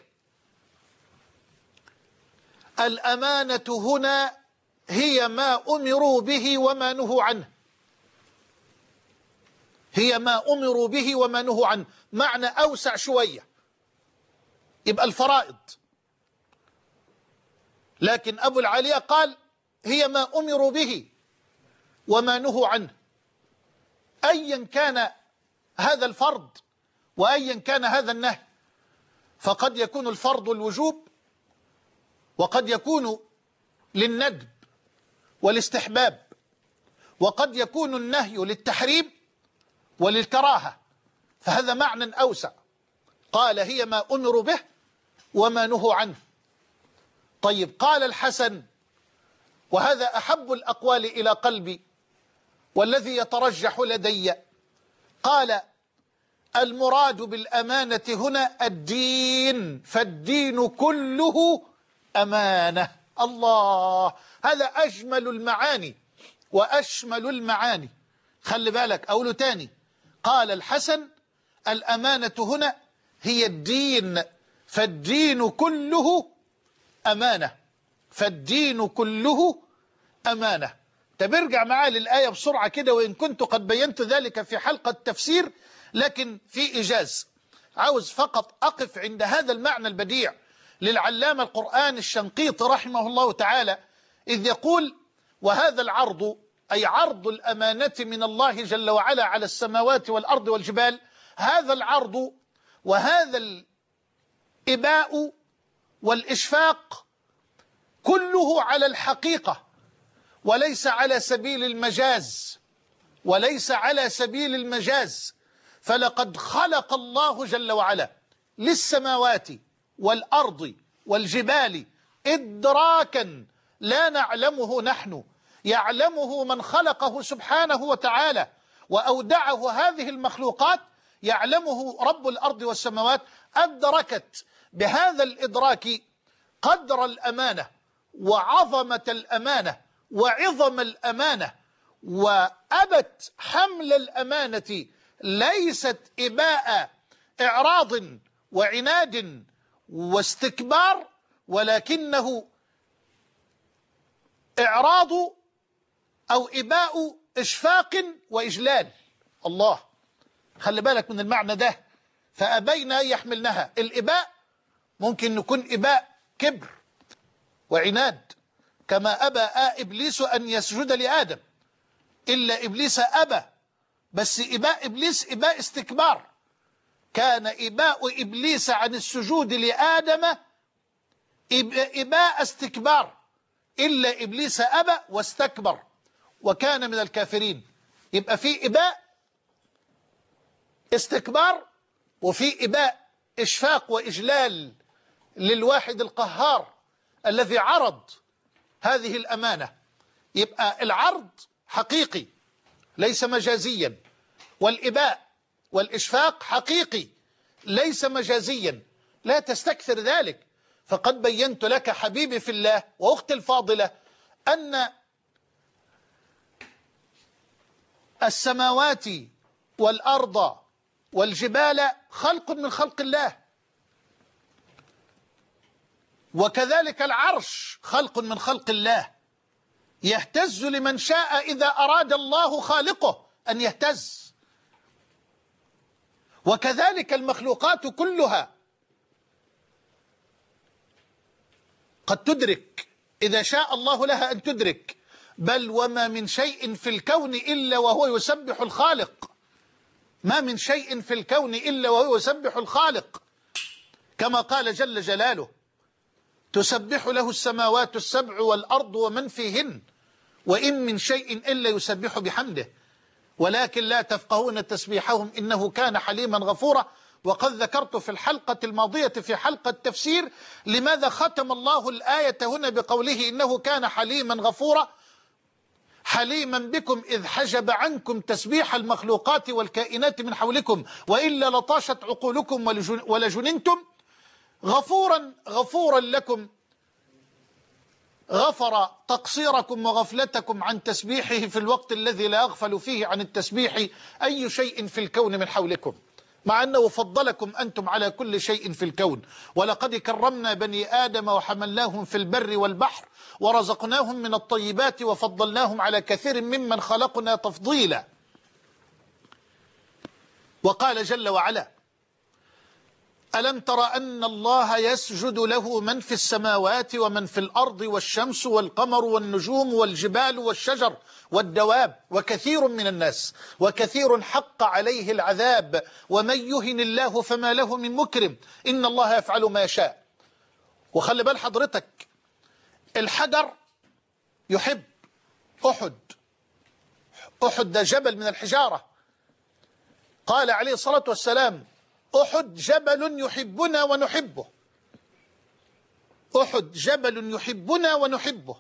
الأمانة هنا هي ما أمروا به وما نهوا عنه. هي ما أمروا به وما نهوا عنه، معنى أوسع شوية. يبقى الفرائض، لكن أبو العالية قال هي ما أمروا به وما نهوا عنه. أيا كان هذا الفرض وأيا كان هذا النهي، فقد يكون الفرض الوجوب وقد يكون للندب والاستحباب، وقد يكون النهي للتحريم وللكراهة، فهذا معنى أوسع. قال هي ما أمروا به وما نهوا عنه. طيب، قال الحسن، وهذا أحب الأقوال إلى قلبي والذي يترجح لدي، قال: المراد بالأمانة هنا الدين، فالدين كله أمانة. الله، هذا أجمل المعاني وأشمل المعاني. خلي بالك، أقوله تاني. قال الحسن: الأمانة هنا هي الدين، فالدين كله أمانة. فالدين كله أمانة. تبرجع معاه للآية بسرعة كده، وإن كنت قد بينت ذلك في حلقة تفسير، لكن في إيجاز. عاوز فقط أقف عند هذا المعنى البديع للعلامة القرآن الشنقيطي رحمه الله تعالى، إذ يقول: وهذا العرض، أي عرض الأمانة من الله جل وعلا على السماوات والأرض والجبال، هذا العرض وهذا الإباء والإشفاق كله على الحقيقة، وليس على سبيل المجاز، وليس على سبيل المجاز. فلقد خلق الله جل وعلا للسماوات والأرض والجبال إدراكا لا نعلمه نحن، يعلمه من خلقه سبحانه وتعالى وأودعه هذه المخلوقات، يعلمه رب الأرض والسماوات. أدركت بهذا الإدراك قدر الأمانة وعظمة الأمانة وعظم الأمانة، وأبت حمل الأمانة ليست إباء إعراض وعناد واستكبار، ولكنه إعراض أو إباء إشفاق وإجلال. الله، خلي بالك من المعنى ده. فأبين أن يحملنها. الإباء ممكن يكون إباء كبر وعناد، كما أبى إبليس أن يسجد لآدم، إلا إبليس أبى، بس إباء إبليس إباء استكبار. كان إباء إبليس عن السجود لآدم إباء استكبار، إلا إبليس أبى واستكبر وكان من الكافرين. يبقى في إباء استكبار، وفي إباء إشفاق وإجلال للواحد القهار الذي عرض هذه الأمانة. يبقى العرض حقيقي ليس مجازيا، والإباء والإشفاق حقيقي ليس مجازيا. لا تستكثر ذلك، فقد بينت لك حبيبي في الله وأختي الفاضلة أن السماوات والأرض والجبال خلق من خلق الله، وكذلك العرش خلق من خلق الله، يهتز لمن شاء إذا أراد الله خالقه أن يهتز. وكذلك المخلوقات كلها قد تدرك إذا شاء الله لها أن تدرك، بل وما من شيء في الكون إلا وهو يسبح الخالق. ما من شيء في الكون إلا وهو يسبح الخالق، كما قال جل جلاله: تسبح له السماوات السبع والأرض ومن فيهن وإن من شيء إلا يسبح بحمده ولكن لا تفقهون تسبيحهم إنه كان حليما غفورا. وقد ذكرت في الحلقة الماضية في حلقة تفسير لماذا ختم الله الآية هنا بقوله إنه كان حليما غفورا. حليما بكم إذ حجب عنكم تسبيح المخلوقات والكائنات من حولكم وإلا لطاشت عقولكم ولجننتم. غفورا لكم، غفر تقصيركم وغفلتكم عن تسبيحه في الوقت الذي لا يغفل فيه عن التسبيح أي شيء في الكون من حولكم، مع أنه فضلكم أنتم على كل شيء في الكون. ولقد كرمنا بني آدم وحملناهم في البر والبحر ورزقناهم من الطيبات وفضلناهم على كثير ممن خلقنا تفضيلا. وقال جل وعلا: ألم تر أن الله يسجد له من في السماوات ومن في الأرض والشمس والقمر والنجوم والجبال والشجر والدواب وكثير من الناس وكثير حق عليه العذاب ومن يهن الله فما له من مكرم إن الله يفعل ما يشاء. وخلي بال حضرتك، الحجر يحب أحد. أحد ده جبل من الحجارة. قال عليه الصلاة والسلام: أحد جبل يحبنا ونحبه. أحد جبل يحبنا ونحبه.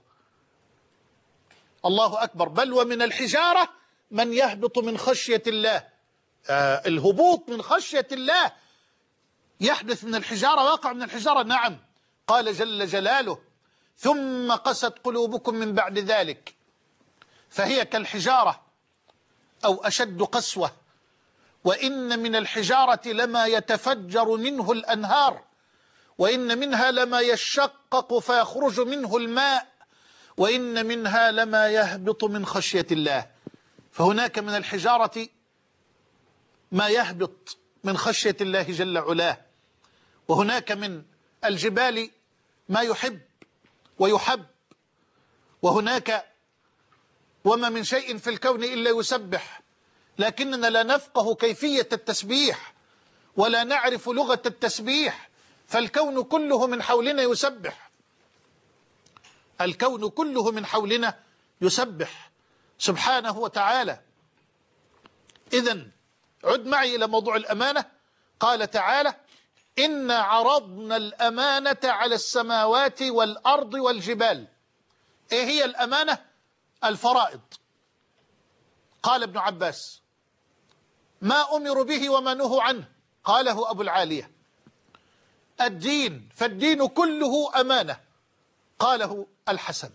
الله أكبر. بل ومن الحجارة من يهبط من خشية الله. الهبوط من خشية الله يحدث من الحجارة، واقع من الحجارة. نعم. قال جل جلاله: ثم قست قلوبكم من بعد ذلك فهي كالحجارة أو أشد قسوة وإن من الحجارة لما يتفجر منه الأنهار وإن منها لما يشقق فيخرج منه الماء وإن منها لما يهبط من خشية الله. فهناك من الحجارة ما يهبط من خشية الله جل علاه، وهناك من الجبال ما يحب ويحب، وهناك وما من شيء في الكون إلا يسبح، لكننا لا نفقه كيفية التسبيح ولا نعرف لغة التسبيح، فالكون كله من حولنا يسبح. الكون كله من حولنا يسبح سبحانه وتعالى. إذن عد معي إلى موضوع الأمانة. قال تعالى: إنا عرضنا الأمانة على السماوات والأرض والجبال. إيه هي الأمانة؟ الفرائض. قال ابن عباس: ما أمروا به وما نهوا عنه. قاله أبو العالية: الدين، فالدين كله أمانة. قاله الحسن.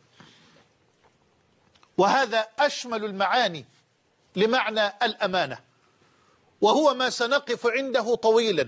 وهذا أشمل المعاني لمعنى الأمانة، وهو ما سنقف عنده طويلا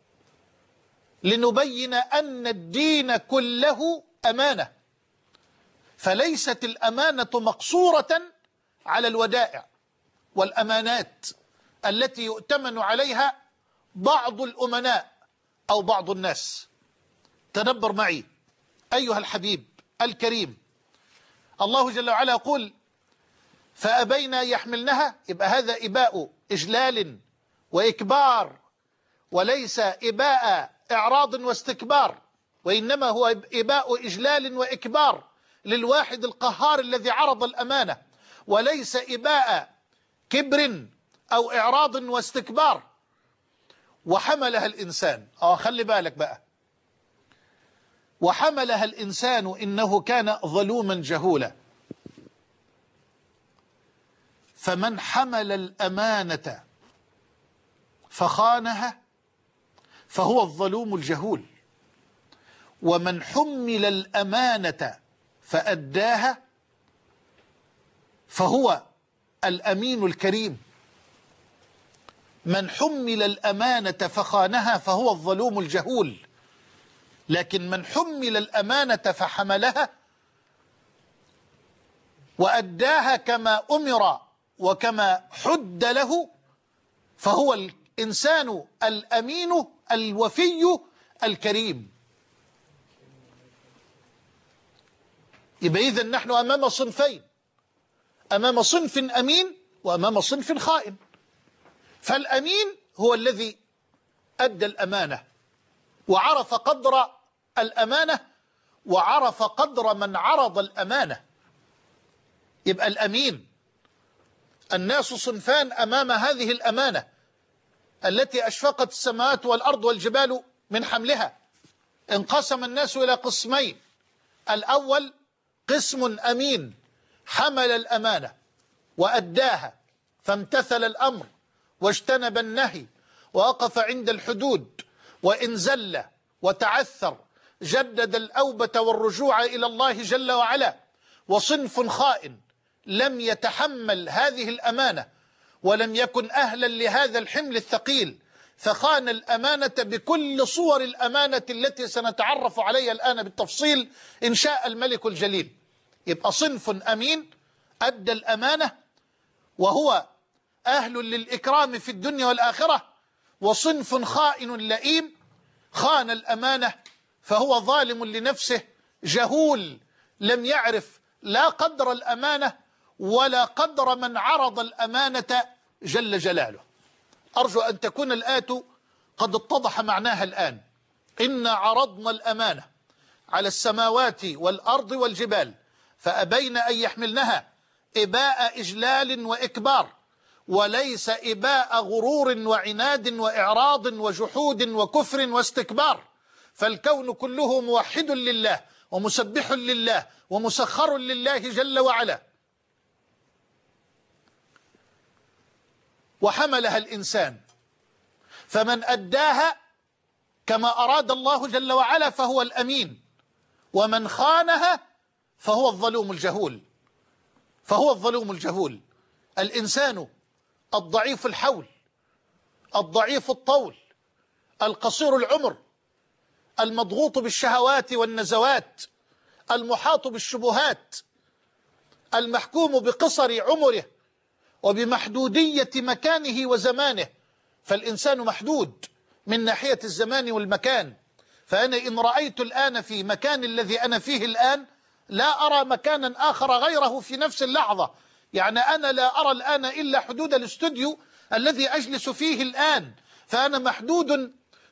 لنبين أن الدين كله أمانة. فليست الأمانة مقصورة على الودائع والأمانات التي يؤتمن عليها بعض الأمناء أو بعض الناس. تدبر معي أيها الحبيب الكريم. الله جل وعلا يقول: فأبين أن يحملنها، يبقى هذا إباء إجلال وإكبار، وليس إباء إعراض واستكبار، وإنما هو إباء إجلال وإكبار للواحد القهار الذي عرض الأمانة، وليس إباء كبر أو إعراض واستكبار. وحملها الإنسان، خلي بالك بقى، وحملها الإنسان إنه كان ظلوما جهولا. فمن حمل الأمانة فخانها فهو الظلوم الجهول، ومن حمل الأمانة فأداها فهو الأمين الكريم. من حمل الأمانة فخانها فهو الظلوم الجهول، لكن من حمل الأمانة فحملها وأداها كما أمر وكما حد له فهو الإنسان الأمين الوفي الكريم. يبقى إذن نحن أمام صنفين، أمام صنف أمين وأمام صنف خائن. فالأمين هو الذي أدى الأمانة وعرف قدر الأمانة وعرف قدر من عرض الأمانة، يبقى الأمين. الناس صنفان أمام هذه الأمانة التي أشفقت السماوات والأرض والجبال من حملها. انقسم الناس إلى قسمين: الأول قسم أمين حمل الأمانة وأداها فامتثل الأمر واجتنب النهي ووقف عند الحدود، وإن زل وتعثر جدد الأوبة والرجوع إلى الله جل وعلا. وصنف خائن لم يتحمل هذه الأمانة ولم يكن أهلا لهذا الحمل الثقيل، فخان الأمانة بكل صور الأمانة التي سنتعرف عليها الآن بالتفصيل إن شاء الملك الجليل. يبقى صنف أمين أدى الأمانة وهو أهل للإكرام في الدنيا والآخرة، وصنف خائن لئيم خان الأمانة فهو ظالم لنفسه جهول، لم يعرف لا قدر الأمانة ولا قدر من عرض الأمانة جل جلاله. أرجو أن تكون الآية قد اتضح معناها الآن. إنا عرضنا الأمانة على السماوات والأرض والجبال فأبين أن يحملنها إباء إجلال وإكبار، وليس إباء غرور وعناد وإعراض وجحود وكفر واستكبار. فالكون كله موحد لله ومسبح لله ومسخر لله جل وعلا. وحملها الإنسان، فمن أداها كما أراد الله جل وعلا فهو الأمين، ومن خانها فهو الظلوم الجهول. فهو الظلوم الجهول. الإنسان الضعيف الحول، الضعيف الطول، القصير العمر، المضغوط بالشهوات والنزوات، المحاط بالشبهات، المحكوم بقصر عمره وبمحدودية مكانه وزمانه. فالإنسان محدود من ناحية الزمان والمكان. فأنا إن رأيت الآن في مكان الذي أنا فيه الآن لا أرى مكانا آخر غيره في نفس اللحظة. يعني أنا لا أرى الآن إلا حدود الاستوديو الذي أجلس فيه الآن، فأنا محدود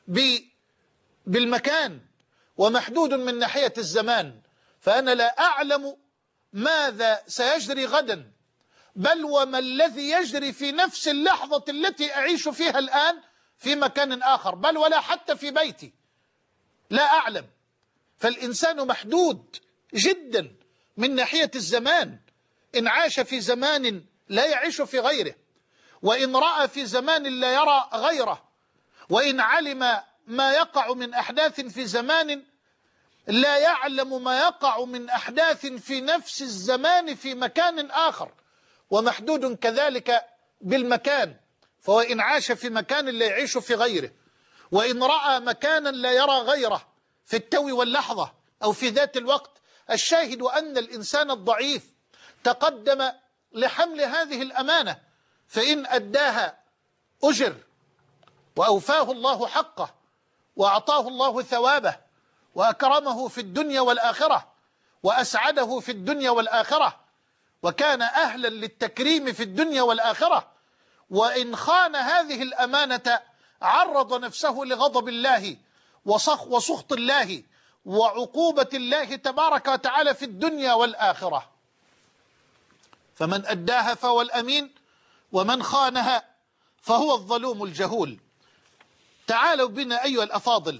بالمكان ومحدود من ناحية الزمان. فأنا لا أعلم ماذا سيجري غدا، بل وما الذي يجري في نفس اللحظة التي أعيش فيها الآن في مكان آخر، بل ولا حتى في بيتي لا أعلم. فالإنسان محدود جدا من ناحية الزمان. إن عاش في زمان لا يعيش في غيره، وإن رأى في زمان لا يرى غيره، وإن علم ما يقع من أحداث في زمان لا يعلم ما يقع من أحداث في نفس الزمان في مكان آخر. ومحدود كذلك بالمكان، فهو إن عاش في مكان لا يعيش في غيره، وإن رأى مكانا لا يرى غيره في التو واللحظة أو في ذات الوقت. الشاهد أن الإنسان الضعيف تقدم لحمل هذه الأمانة، فإن أداها أجر وأوفاه الله حقه وأعطاه الله ثوابه وأكرمه في الدنيا والآخرة وأسعده في الدنيا والآخرة. وكان أهلا للتكريم في الدنيا والآخرة، وإن خان هذه الأمانة عرض نفسه لغضب الله وسخط الله وعقوبة الله تبارك وتعالى في الدنيا والآخرة. فمن أداها فهو الأمين، ومن خانها فهو الظلوم الجهول. تعالوا بنا أيها الأفاضل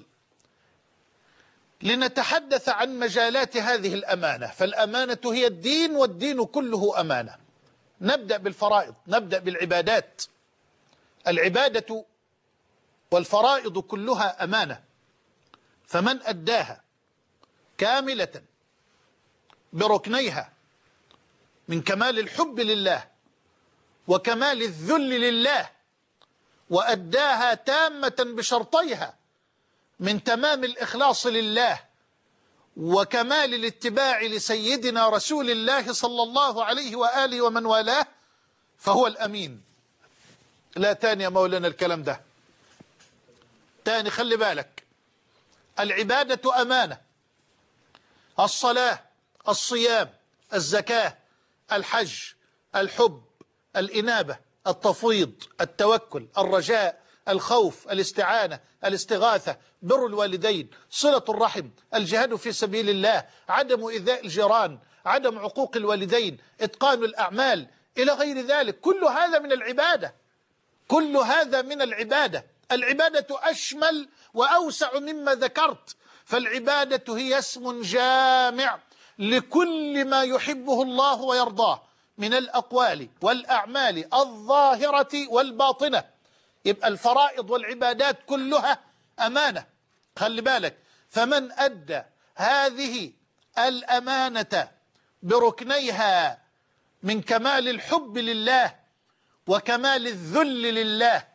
لنتحدث عن مجالات هذه الأمانة، فالأمانة هي الدين، والدين كله أمانة. نبدأ بالفرائض، نبدأ بالعبادات. العبادة والفرائض كلها أمانة، فمن أداها كاملة بركنيها من كمال الحب لله وكمال الذل لله، وأداها تامة بشرطيها من تمام الإخلاص لله وكمال الاتباع لسيدنا رسول الله صلى الله عليه وآله ومن والاه، فهو الأمين. لا تاني يا مولانا الكلام ده تاني، خلي بالك. العبادة أمانة، الصلاة، الصيام، الزكاة، الحج، الحب، الإنابة، التفويض، التوكل، الرجاء، الخوف، الاستعانة، الاستغاثة، بر الوالدين، صلة الرحم، الجهاد في سبيل الله، عدم إيذاء الجيران، عدم عقوق الوالدين، إتقان الأعمال إلى غير ذلك. كل هذا من العبادة، كل هذا من العبادة. العبادة أشمل وأوسع مما ذكرت، فالعبادة هي اسم جامع لكل ما يحبه الله ويرضاه من الأقوال والأعمال الظاهرة والباطنة. يبقى الفرائض والعبادات كلها أمانة، خلي بالك. فمن أدى هذه الأمانة بركنيها من كمال الحب لله وكمال الذل لله،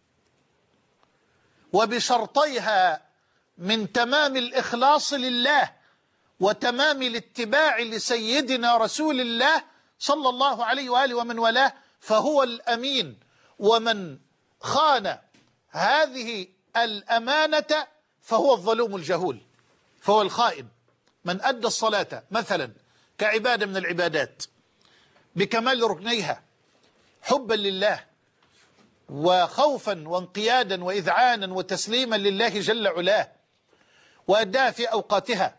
وبشرطيها من تمام الإخلاص لله وتمام الاتباع لسيدنا رسول الله صلى الله عليه وآله ومن والاه، فهو الأمين. ومن خان هذه الأمانة فهو الظلوم الجهول، فهو الخائن. من أدى الصلاة مثلا كعبادة من العبادات بكمال ركنيها حبا لله وخوفا وانقيادا وإذعانا وتسليما لله جل علاه، وأداها في أوقاتها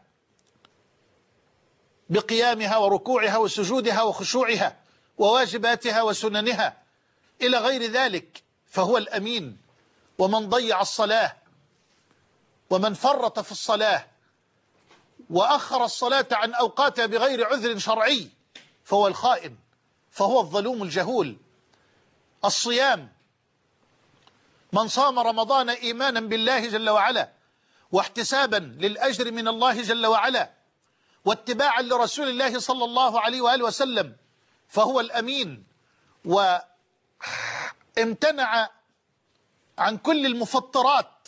بقيامها وركوعها وسجودها وخشوعها وواجباتها وسننها إلى غير ذلك، فهو الأمين. ومن ضيع الصلاة ومن فرط في الصلاة وأخر الصلاة عن أوقاتها بغير عذر شرعي فهو الخائن، فهو الظلوم الجهول. الصيام، من صام رمضان إيمانا بالله جل وعلا واحتسابا للأجر من الله جل وعلا واتباعا لرسول الله صلى الله عليه وآله وسلم فهو الأمين، وامتنع عن كل المفطرات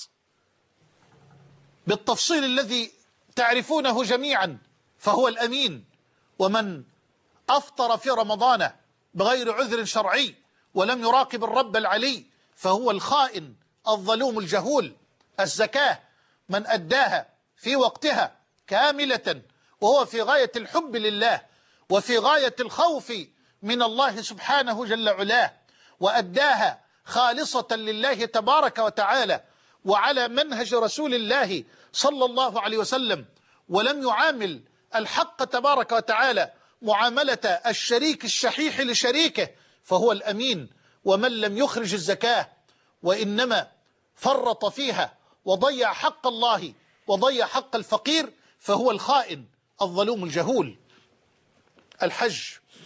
بالتفصيل الذي تعرفونه جميعا فهو الأمين. ومن أفطر في رمضان بغير عذر شرعي ولم يراقب الرب العلي فهو الخائن الظلوم الجهول. الزكاة، من أداها في وقتها كاملة وهو في غاية الحب لله وفي غاية الخوف من الله سبحانه جل علاه، وأداها خالصة لله تبارك وتعالى وعلى منهج رسول الله صلى الله عليه وسلم، ولم يعامل الحق تبارك وتعالى معاملة الشريك الشحيح لشريكه فهو الأمين. ومن لم يخرج الزكاة وإنما فرط فيها وضيع حق الله وضيع حق الفقير فهو الخائن الظلوم الجهول. الحج،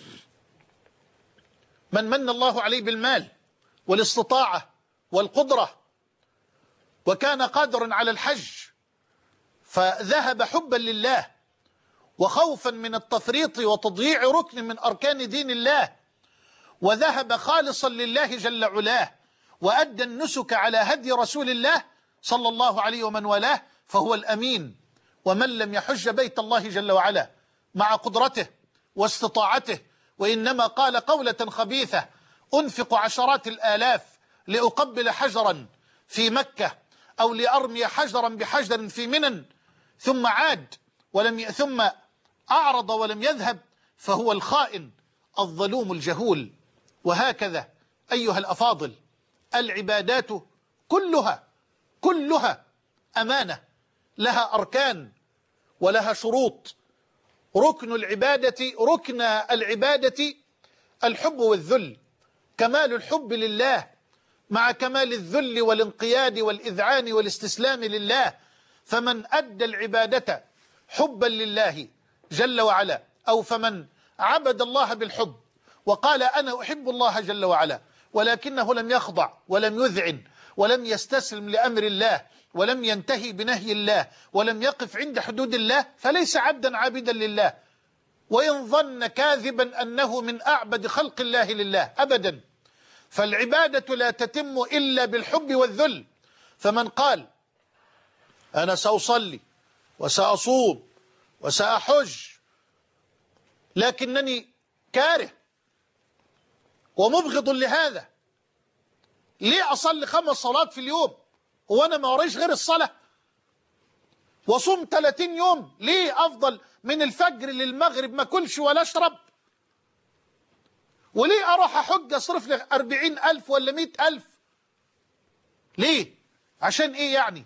من الله عليه بالمال والاستطاعة والقدرة وكان قادرا على الحج فذهب حبا لله وخوفا من التفريط وتضييع ركن من أركان دين الله، وذهب خالصا لله جل علاه وأدى النسك على هدي رسول الله صلى الله عليه ومن والاه فهو الأمين. ومن لم يحج بيت الله جل وعلا مع قدرته واستطاعته وإنما قال قولة خبيثة أنفق عشرات الآلاف لأقبل حجرا في مكة أو لأرمي حجرا بحجر في منى ثم عاد ثم أعرض ولم يذهب فهو الخائن الظلوم الجهول. وهكذا أيها الأفاضل العبادات كلها أمانة، لها أركان ولها شروط. ركن العبادة الحب والذل، كمال الحب لله مع كمال الذل والانقياد والإذعان والاستسلام لله. فمن أدى العبادة حبا لله جل وعلا، أو فمن عبد الله بالحب وقال أنا أحب الله جل وعلا، ولكنه لم يخضع ولم يذعن ولم يستسلم لأمر الله ولم ينتهي بنهي الله ولم يقف عند حدود الله، فليس عبدا عابدا لله، وإن ظن كاذبا أنه من أعبد خلق الله لله أبدا. فالعبادة لا تتم إلا بالحب والذل. فمن قال أنا سأصلي وسأصوم وسأحج لكنني كاره ومبغض لهذا، ليه أصلي 5 صلوات في اليوم وأنا ما وريش غير الصلاة؟ وصوم 30 يوم، ليه أفضل من الفجر للمغرب ما كلش ولا أشرب؟ وليه أروح أحج أصرف لي 40,000 ولا 100,000؟ ليه؟ عشان إيه يعني؟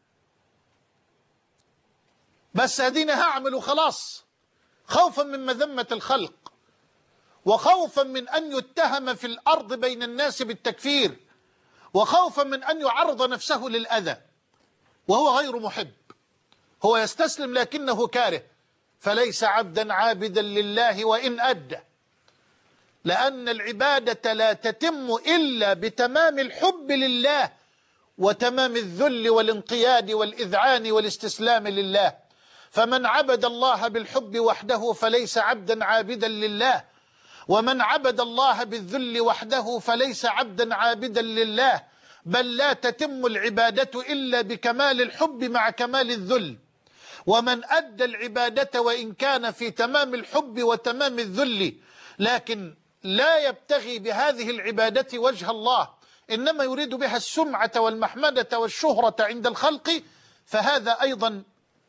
بس أدينا هعمل وخلاص، خوفا من مذمة الخلق، وخوفا من أن يتهم في الأرض بين الناس بالتكفير، وخوفا من أن يعرض نفسه للأذى وهو غير محب. هو يستسلم لكنه كاره، فليس عبدا عابدا لله وإن أدى، لأن العبادة لا تتم إلا بتمام الحب لله وتمام الذل والانقياد والإذعان والاستسلام لله. فمن عبد الله بالحب وحده فليس عبدا عابدا لله، ومن عبد الله بالذل وحده فليس عبدا عابدا لله، بل لا تتم العبادة إلا بكمال الحب مع كمال الذل. ومن أدى العبادة وإن كان في تمام الحب وتمام الذل لكن لا يبتغي بهذه العبادة وجه الله، إنما يريد بها السمعة والمحمدة والشهرة عند الخلق، فهذا أيضا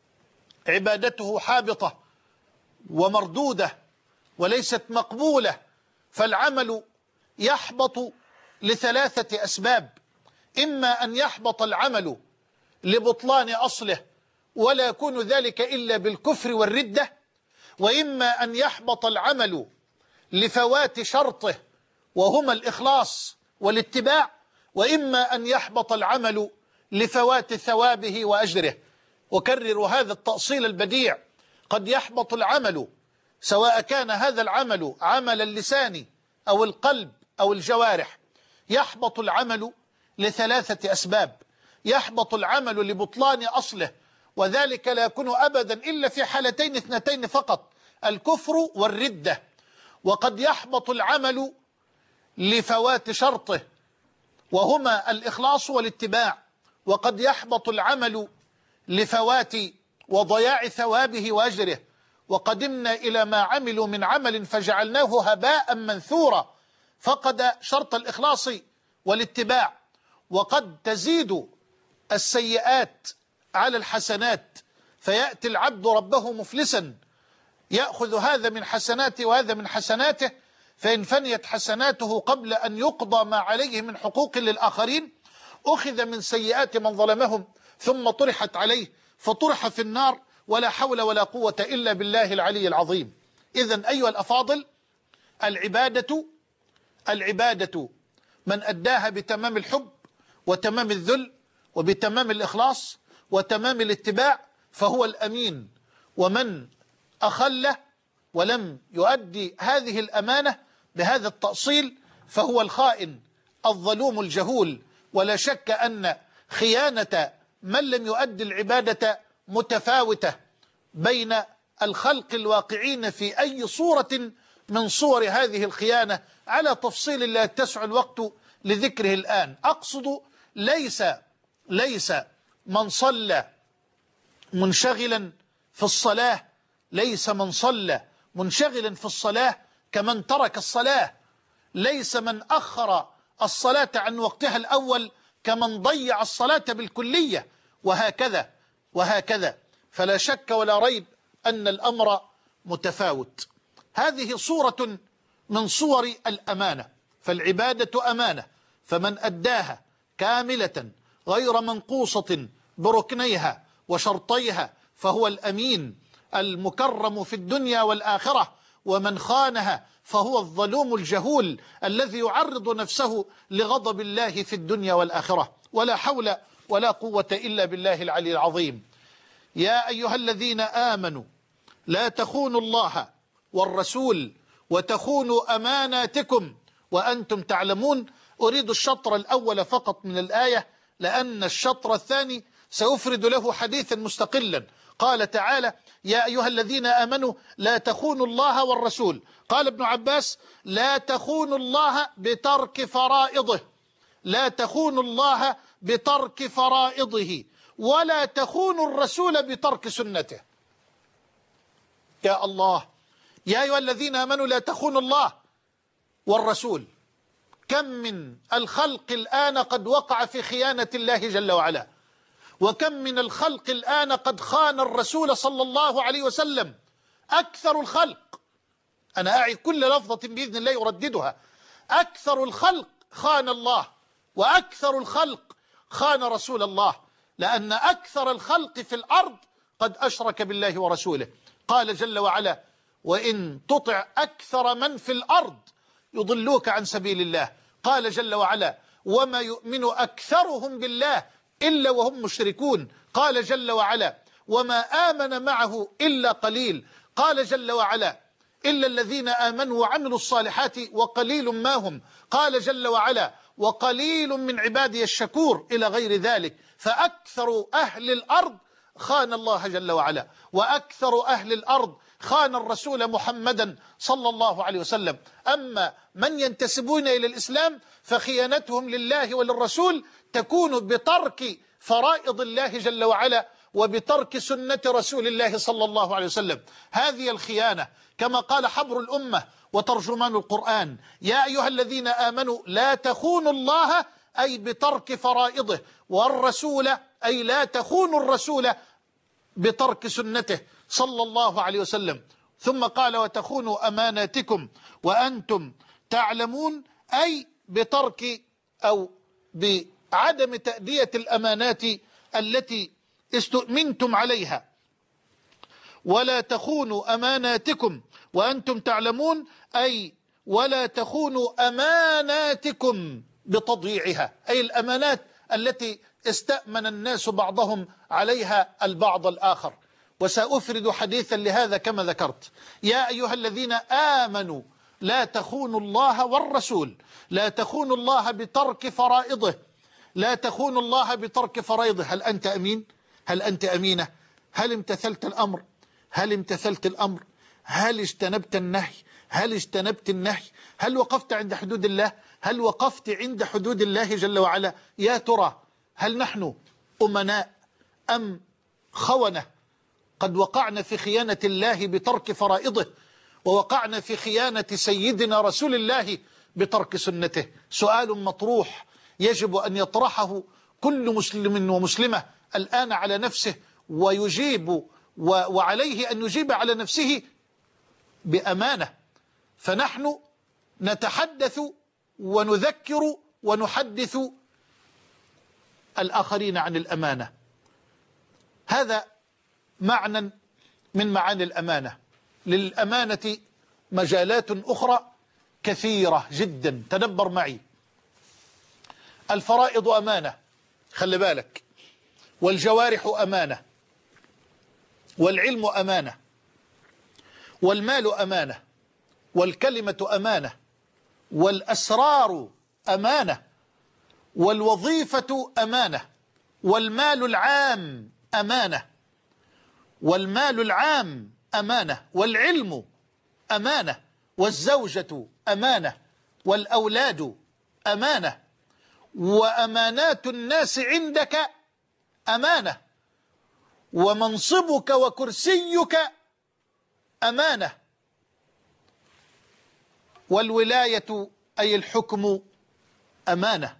عبادته حابطة ومردودة وليست مقبولة. فالعمل يحبط ل3 أسباب: إما أن يحبط العمل لبطلان أصله ولا يكون ذلك إلا بالكفر والردة، وإما أن يحبط العمل لفوات شرطه وهما الإخلاص والاتباع، وإما أن يحبط العمل لفوات ثوابه وأجره. أكرر هذا التأصيل البديع: قد يحبط العمل سواء كان هذا العمل عمل اللسان أو القلب أو الجوارح. يحبط العمل ل3 أسباب: يحبط العمل لبطلان أصله، وذلك لا يكون أبدا إلا في حالتين 2 فقط: الكفر والردة. وقد يحبط العمل لفوات شرطه وهما الإخلاص والاتباع. وقد يحبط العمل لفوات وضياع ثوابه وأجره. وقدمنا إلى ما عملوا من عمل فجعلناه هباء منثورا، فقد شرط الإخلاص والاتباع. وقد تزيد السيئات على الحسنات فيأتي العبد ربه مفلسا، يأخذ هذا من حسناته وهذا من حسناته، فإن فنيت حسناته قبل أن يقضى ما عليه من حقوق للآخرين أخذ من سيئات من ظلمهم ثم طرحت عليه فطرح في النار، ولا حول ولا قوة إلا بالله العلي العظيم. إذن أيها الأفاضل، العبادة من أداها بتمام الحب وتمام الذل وبتمام الإخلاص وتمام الاتباع فهو الأمين، ومن أخل ولم يؤدي هذه الأمانة بهذا التأصيل فهو الخائن الظلوم الجهول. ولا شك أن خيانة من لم يؤدي العبادة متفاوتة بين الخلق الواقعين في أي صورة من صور هذه الخيانة على تفصيل لا يتسع الوقت لذكره الآن. أقصد ليس من صلى منشغلا في الصلاة، ليس من صلى منشغلا في الصلاة كمن ترك الصلاة، ليس من أخر الصلاة عن وقتها الأول كمن ضيع الصلاة بالكلية، وهكذا. فلا شك ولا ريب أن الأمر متفاوت. هذه صورة من صور الأمانة. فالعبادة أمانة، فمن أداها كاملة غير منقوصة بركنيها وشرطيها فهو الأمين المكرم في الدنيا والآخرة، ومن خانها فهو الظلوم الجهول الذي يعرض نفسه لغضب الله في الدنيا والآخرة. ولا حول ولا قوة إلا بالله العلي العظيم. يا أيها الذين آمنوا لا تخونوا الله والرسول وتخونوا أماناتكم وأنتم تعلمون. أريد الشطر الأول فقط من الآية، لأن الشطر الثاني سأفرد له حديثا مستقلا. قال تعالى: يا أيها الذين آمنوا لا تخونوا الله والرسول. قال ابن عباس: لا تخونوا الله بترك فرائضه، لا تخونوا الله بترك فرائضه، ولا تخونوا الرسول بترك سنته. يا الله، يا أيها الذين آمنوا لا تخونوا الله والرسول. كم من الخلق الآن قد وقع في خيانة الله جل وعلا، وكم من الخلق الآن قد خان الرسول صلى الله عليه وسلم. أكثر الخلق، أنا أعي كل لفظة بإذن الله أرددها، أكثر الخلق خان الله، وأكثر الخلق خان رسول الله، لأن أكثر الخلق في الأرض قد أشرك بالله ورسوله. قال جل وعلا: وإن تطع أكثر من في الأرض يضلوك عن سبيل الله. قال جل وعلا: وما يؤمن أكثرهم بالله إلا وهم مشركون. قال جل وعلا: وما آمن معه إلا قليل. قال جل وعلا: إلا الذين آمنوا وعملوا الصالحات وقليل ما هم. قال جل وعلا: وقليل من عبادي الشكور، إلى غير ذلك. فأكثر أهل الأرض خان الله جل وعلا، وأكثر أهل الأرض خان الرسول محمدا صلى الله عليه وسلم. أما من ينتسبون إلى الإسلام فخيانتهم لله وللرسول تكون بترك فرائض الله جل وعلا وبترك سنة رسول الله صلى الله عليه وسلم. هذه الخيانة، كما قال حبر الأمة وترجمان القرآن: يا أيها الذين آمنوا لا تخونوا الله، أي بترك فرائضه، والرسول أي لا تخونوا الرسول بترك سنته صلى الله عليه وسلم. ثم قال: وتخونوا أماناتكم وأنتم تعلمون، أي بترك أو بعدم تأدية الأمانات التي استؤمنتم عليها. ولا تخونوا أماناتكم وأنتم تعلمون، أي ولا تخونوا أماناتكم بتضييعها، أي الأمانات التي استأمن الناس بعضهم عليها البعض الآخر. وسأفرد حديثا لهذا كما ذكرت. يا أيها الذين آمنوا لا تخونوا الله والرسول، لا تخونوا الله بترك فرائضه، لا تخونوا الله بترك فرائضه. هل أنت أمين؟ هل أنت أمينة؟ هل امتثلت الأمر؟ هل امتثلت الأمر؟ هل اجتنبت النهي؟ هل اجتنبت النهي؟ هل وقفت عند حدود الله؟ هل وقفت عند حدود الله جل وعلا؟ يا ترى هل نحن أمناء أم خونة قد وقعنا في خيانة الله بترك فرائضه، ووقعنا في خيانة سيدنا رسول الله بترك سنته؟ سؤال مطروح يجب أن يطرحه كل مسلم ومسلمة الآن على نفسه ويجيب، وعليه أن يجيب على نفسه بأمانة. فنحن نتحدث ونذكر ونحدث الآخرين عن الأمانة. هذا معنى من معاني الأمانة. للأمانة مجالات أخرى كثيرة جدا، تدبر معي. الفرائض أمانة، خلي بالك، والجوارح أمانة، والعلم أمانة، والمال أمانة، والكلمة أمانة، والأسرار أمانة، والوظيفة أمانة، والمال العام أمانة، والمال العام أمانة، والعلم أمانة، والزوجة أمانة، والأولاد أمانة، وأمانات الناس عندك أمانة، ومنصبك وكرسيك أمانة، والولاية أي الحكم أمانة.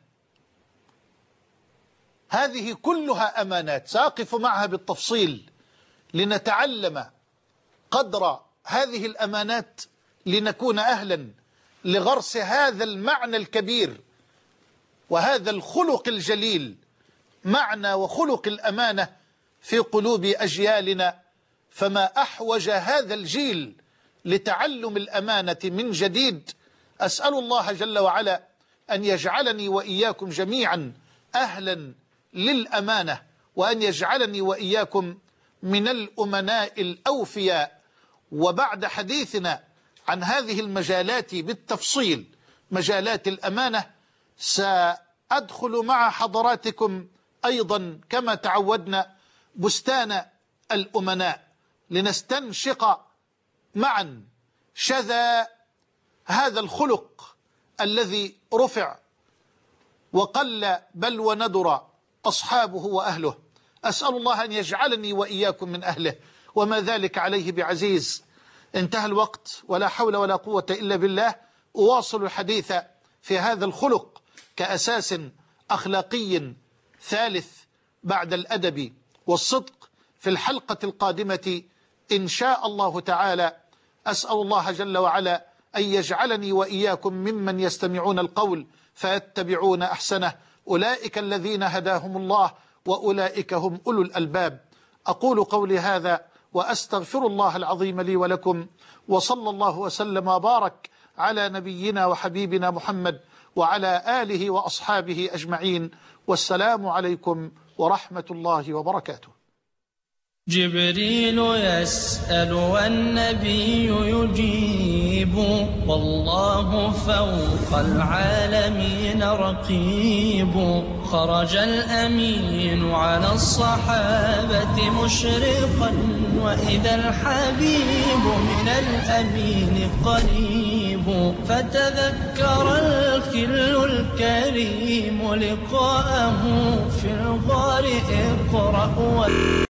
هذه كلها أمانات، سأقف معها بالتفصيل لنتعلم قدر هذه الأمانات، لنكون أهلا لغرس هذا المعنى الكبير وهذا الخلق الجليل، معنى وخلق الأمانة في قلوب أجيالنا. فما أحوج هذا الجيل لتعلم الأمانة من جديد. أسأل الله جل وعلا أن يجعلني وإياكم جميعا أهلا للأمانة، وأن يجعلني وإياكم من الأمناء الأوفياء. وبعد حديثنا عن هذه المجالات بالتفصيل، مجالات الأمانة، سأدخل مع حضراتكم أيضا كما تعودنا بستان الأمناء، لنستنشق معا شذا هذا الخلق الذي رفع وقل بل وندر أصحابه وأهله. أسأل الله أن يجعلني وإياكم من أهله، وما ذلك عليه بعزيز. انتهى الوقت، ولا حول ولا قوة إلا بالله. أواصل الحديث في هذا الخلق كأساس أخلاقي ثالث بعد الأدب والصدق في الحلقة القادمة إن شاء الله تعالى. أسأل الله جل وعلا أن يجعلني وإياكم ممن يستمعون القول فيتبعون أحسنه، أولئك الذين هداهم الله وأولئك هم أولو الألباب. أقول قولي هذا وأستغفر الله العظيم لي ولكم، وصلى الله وسلم وبارك على نبينا وحبيبنا محمد وعلى آله وأصحابه أجمعين، والسلام عليكم ورحمة الله وبركاته. جبريل يسأل والنبي يجيب، والله فوق العالمين رقيب. خرج الأمين على الصحابة مشرقا، وإذا الحبيب من الأمين قريب. فتذكر الخل الكريم لقاءه في الغار. اقرأ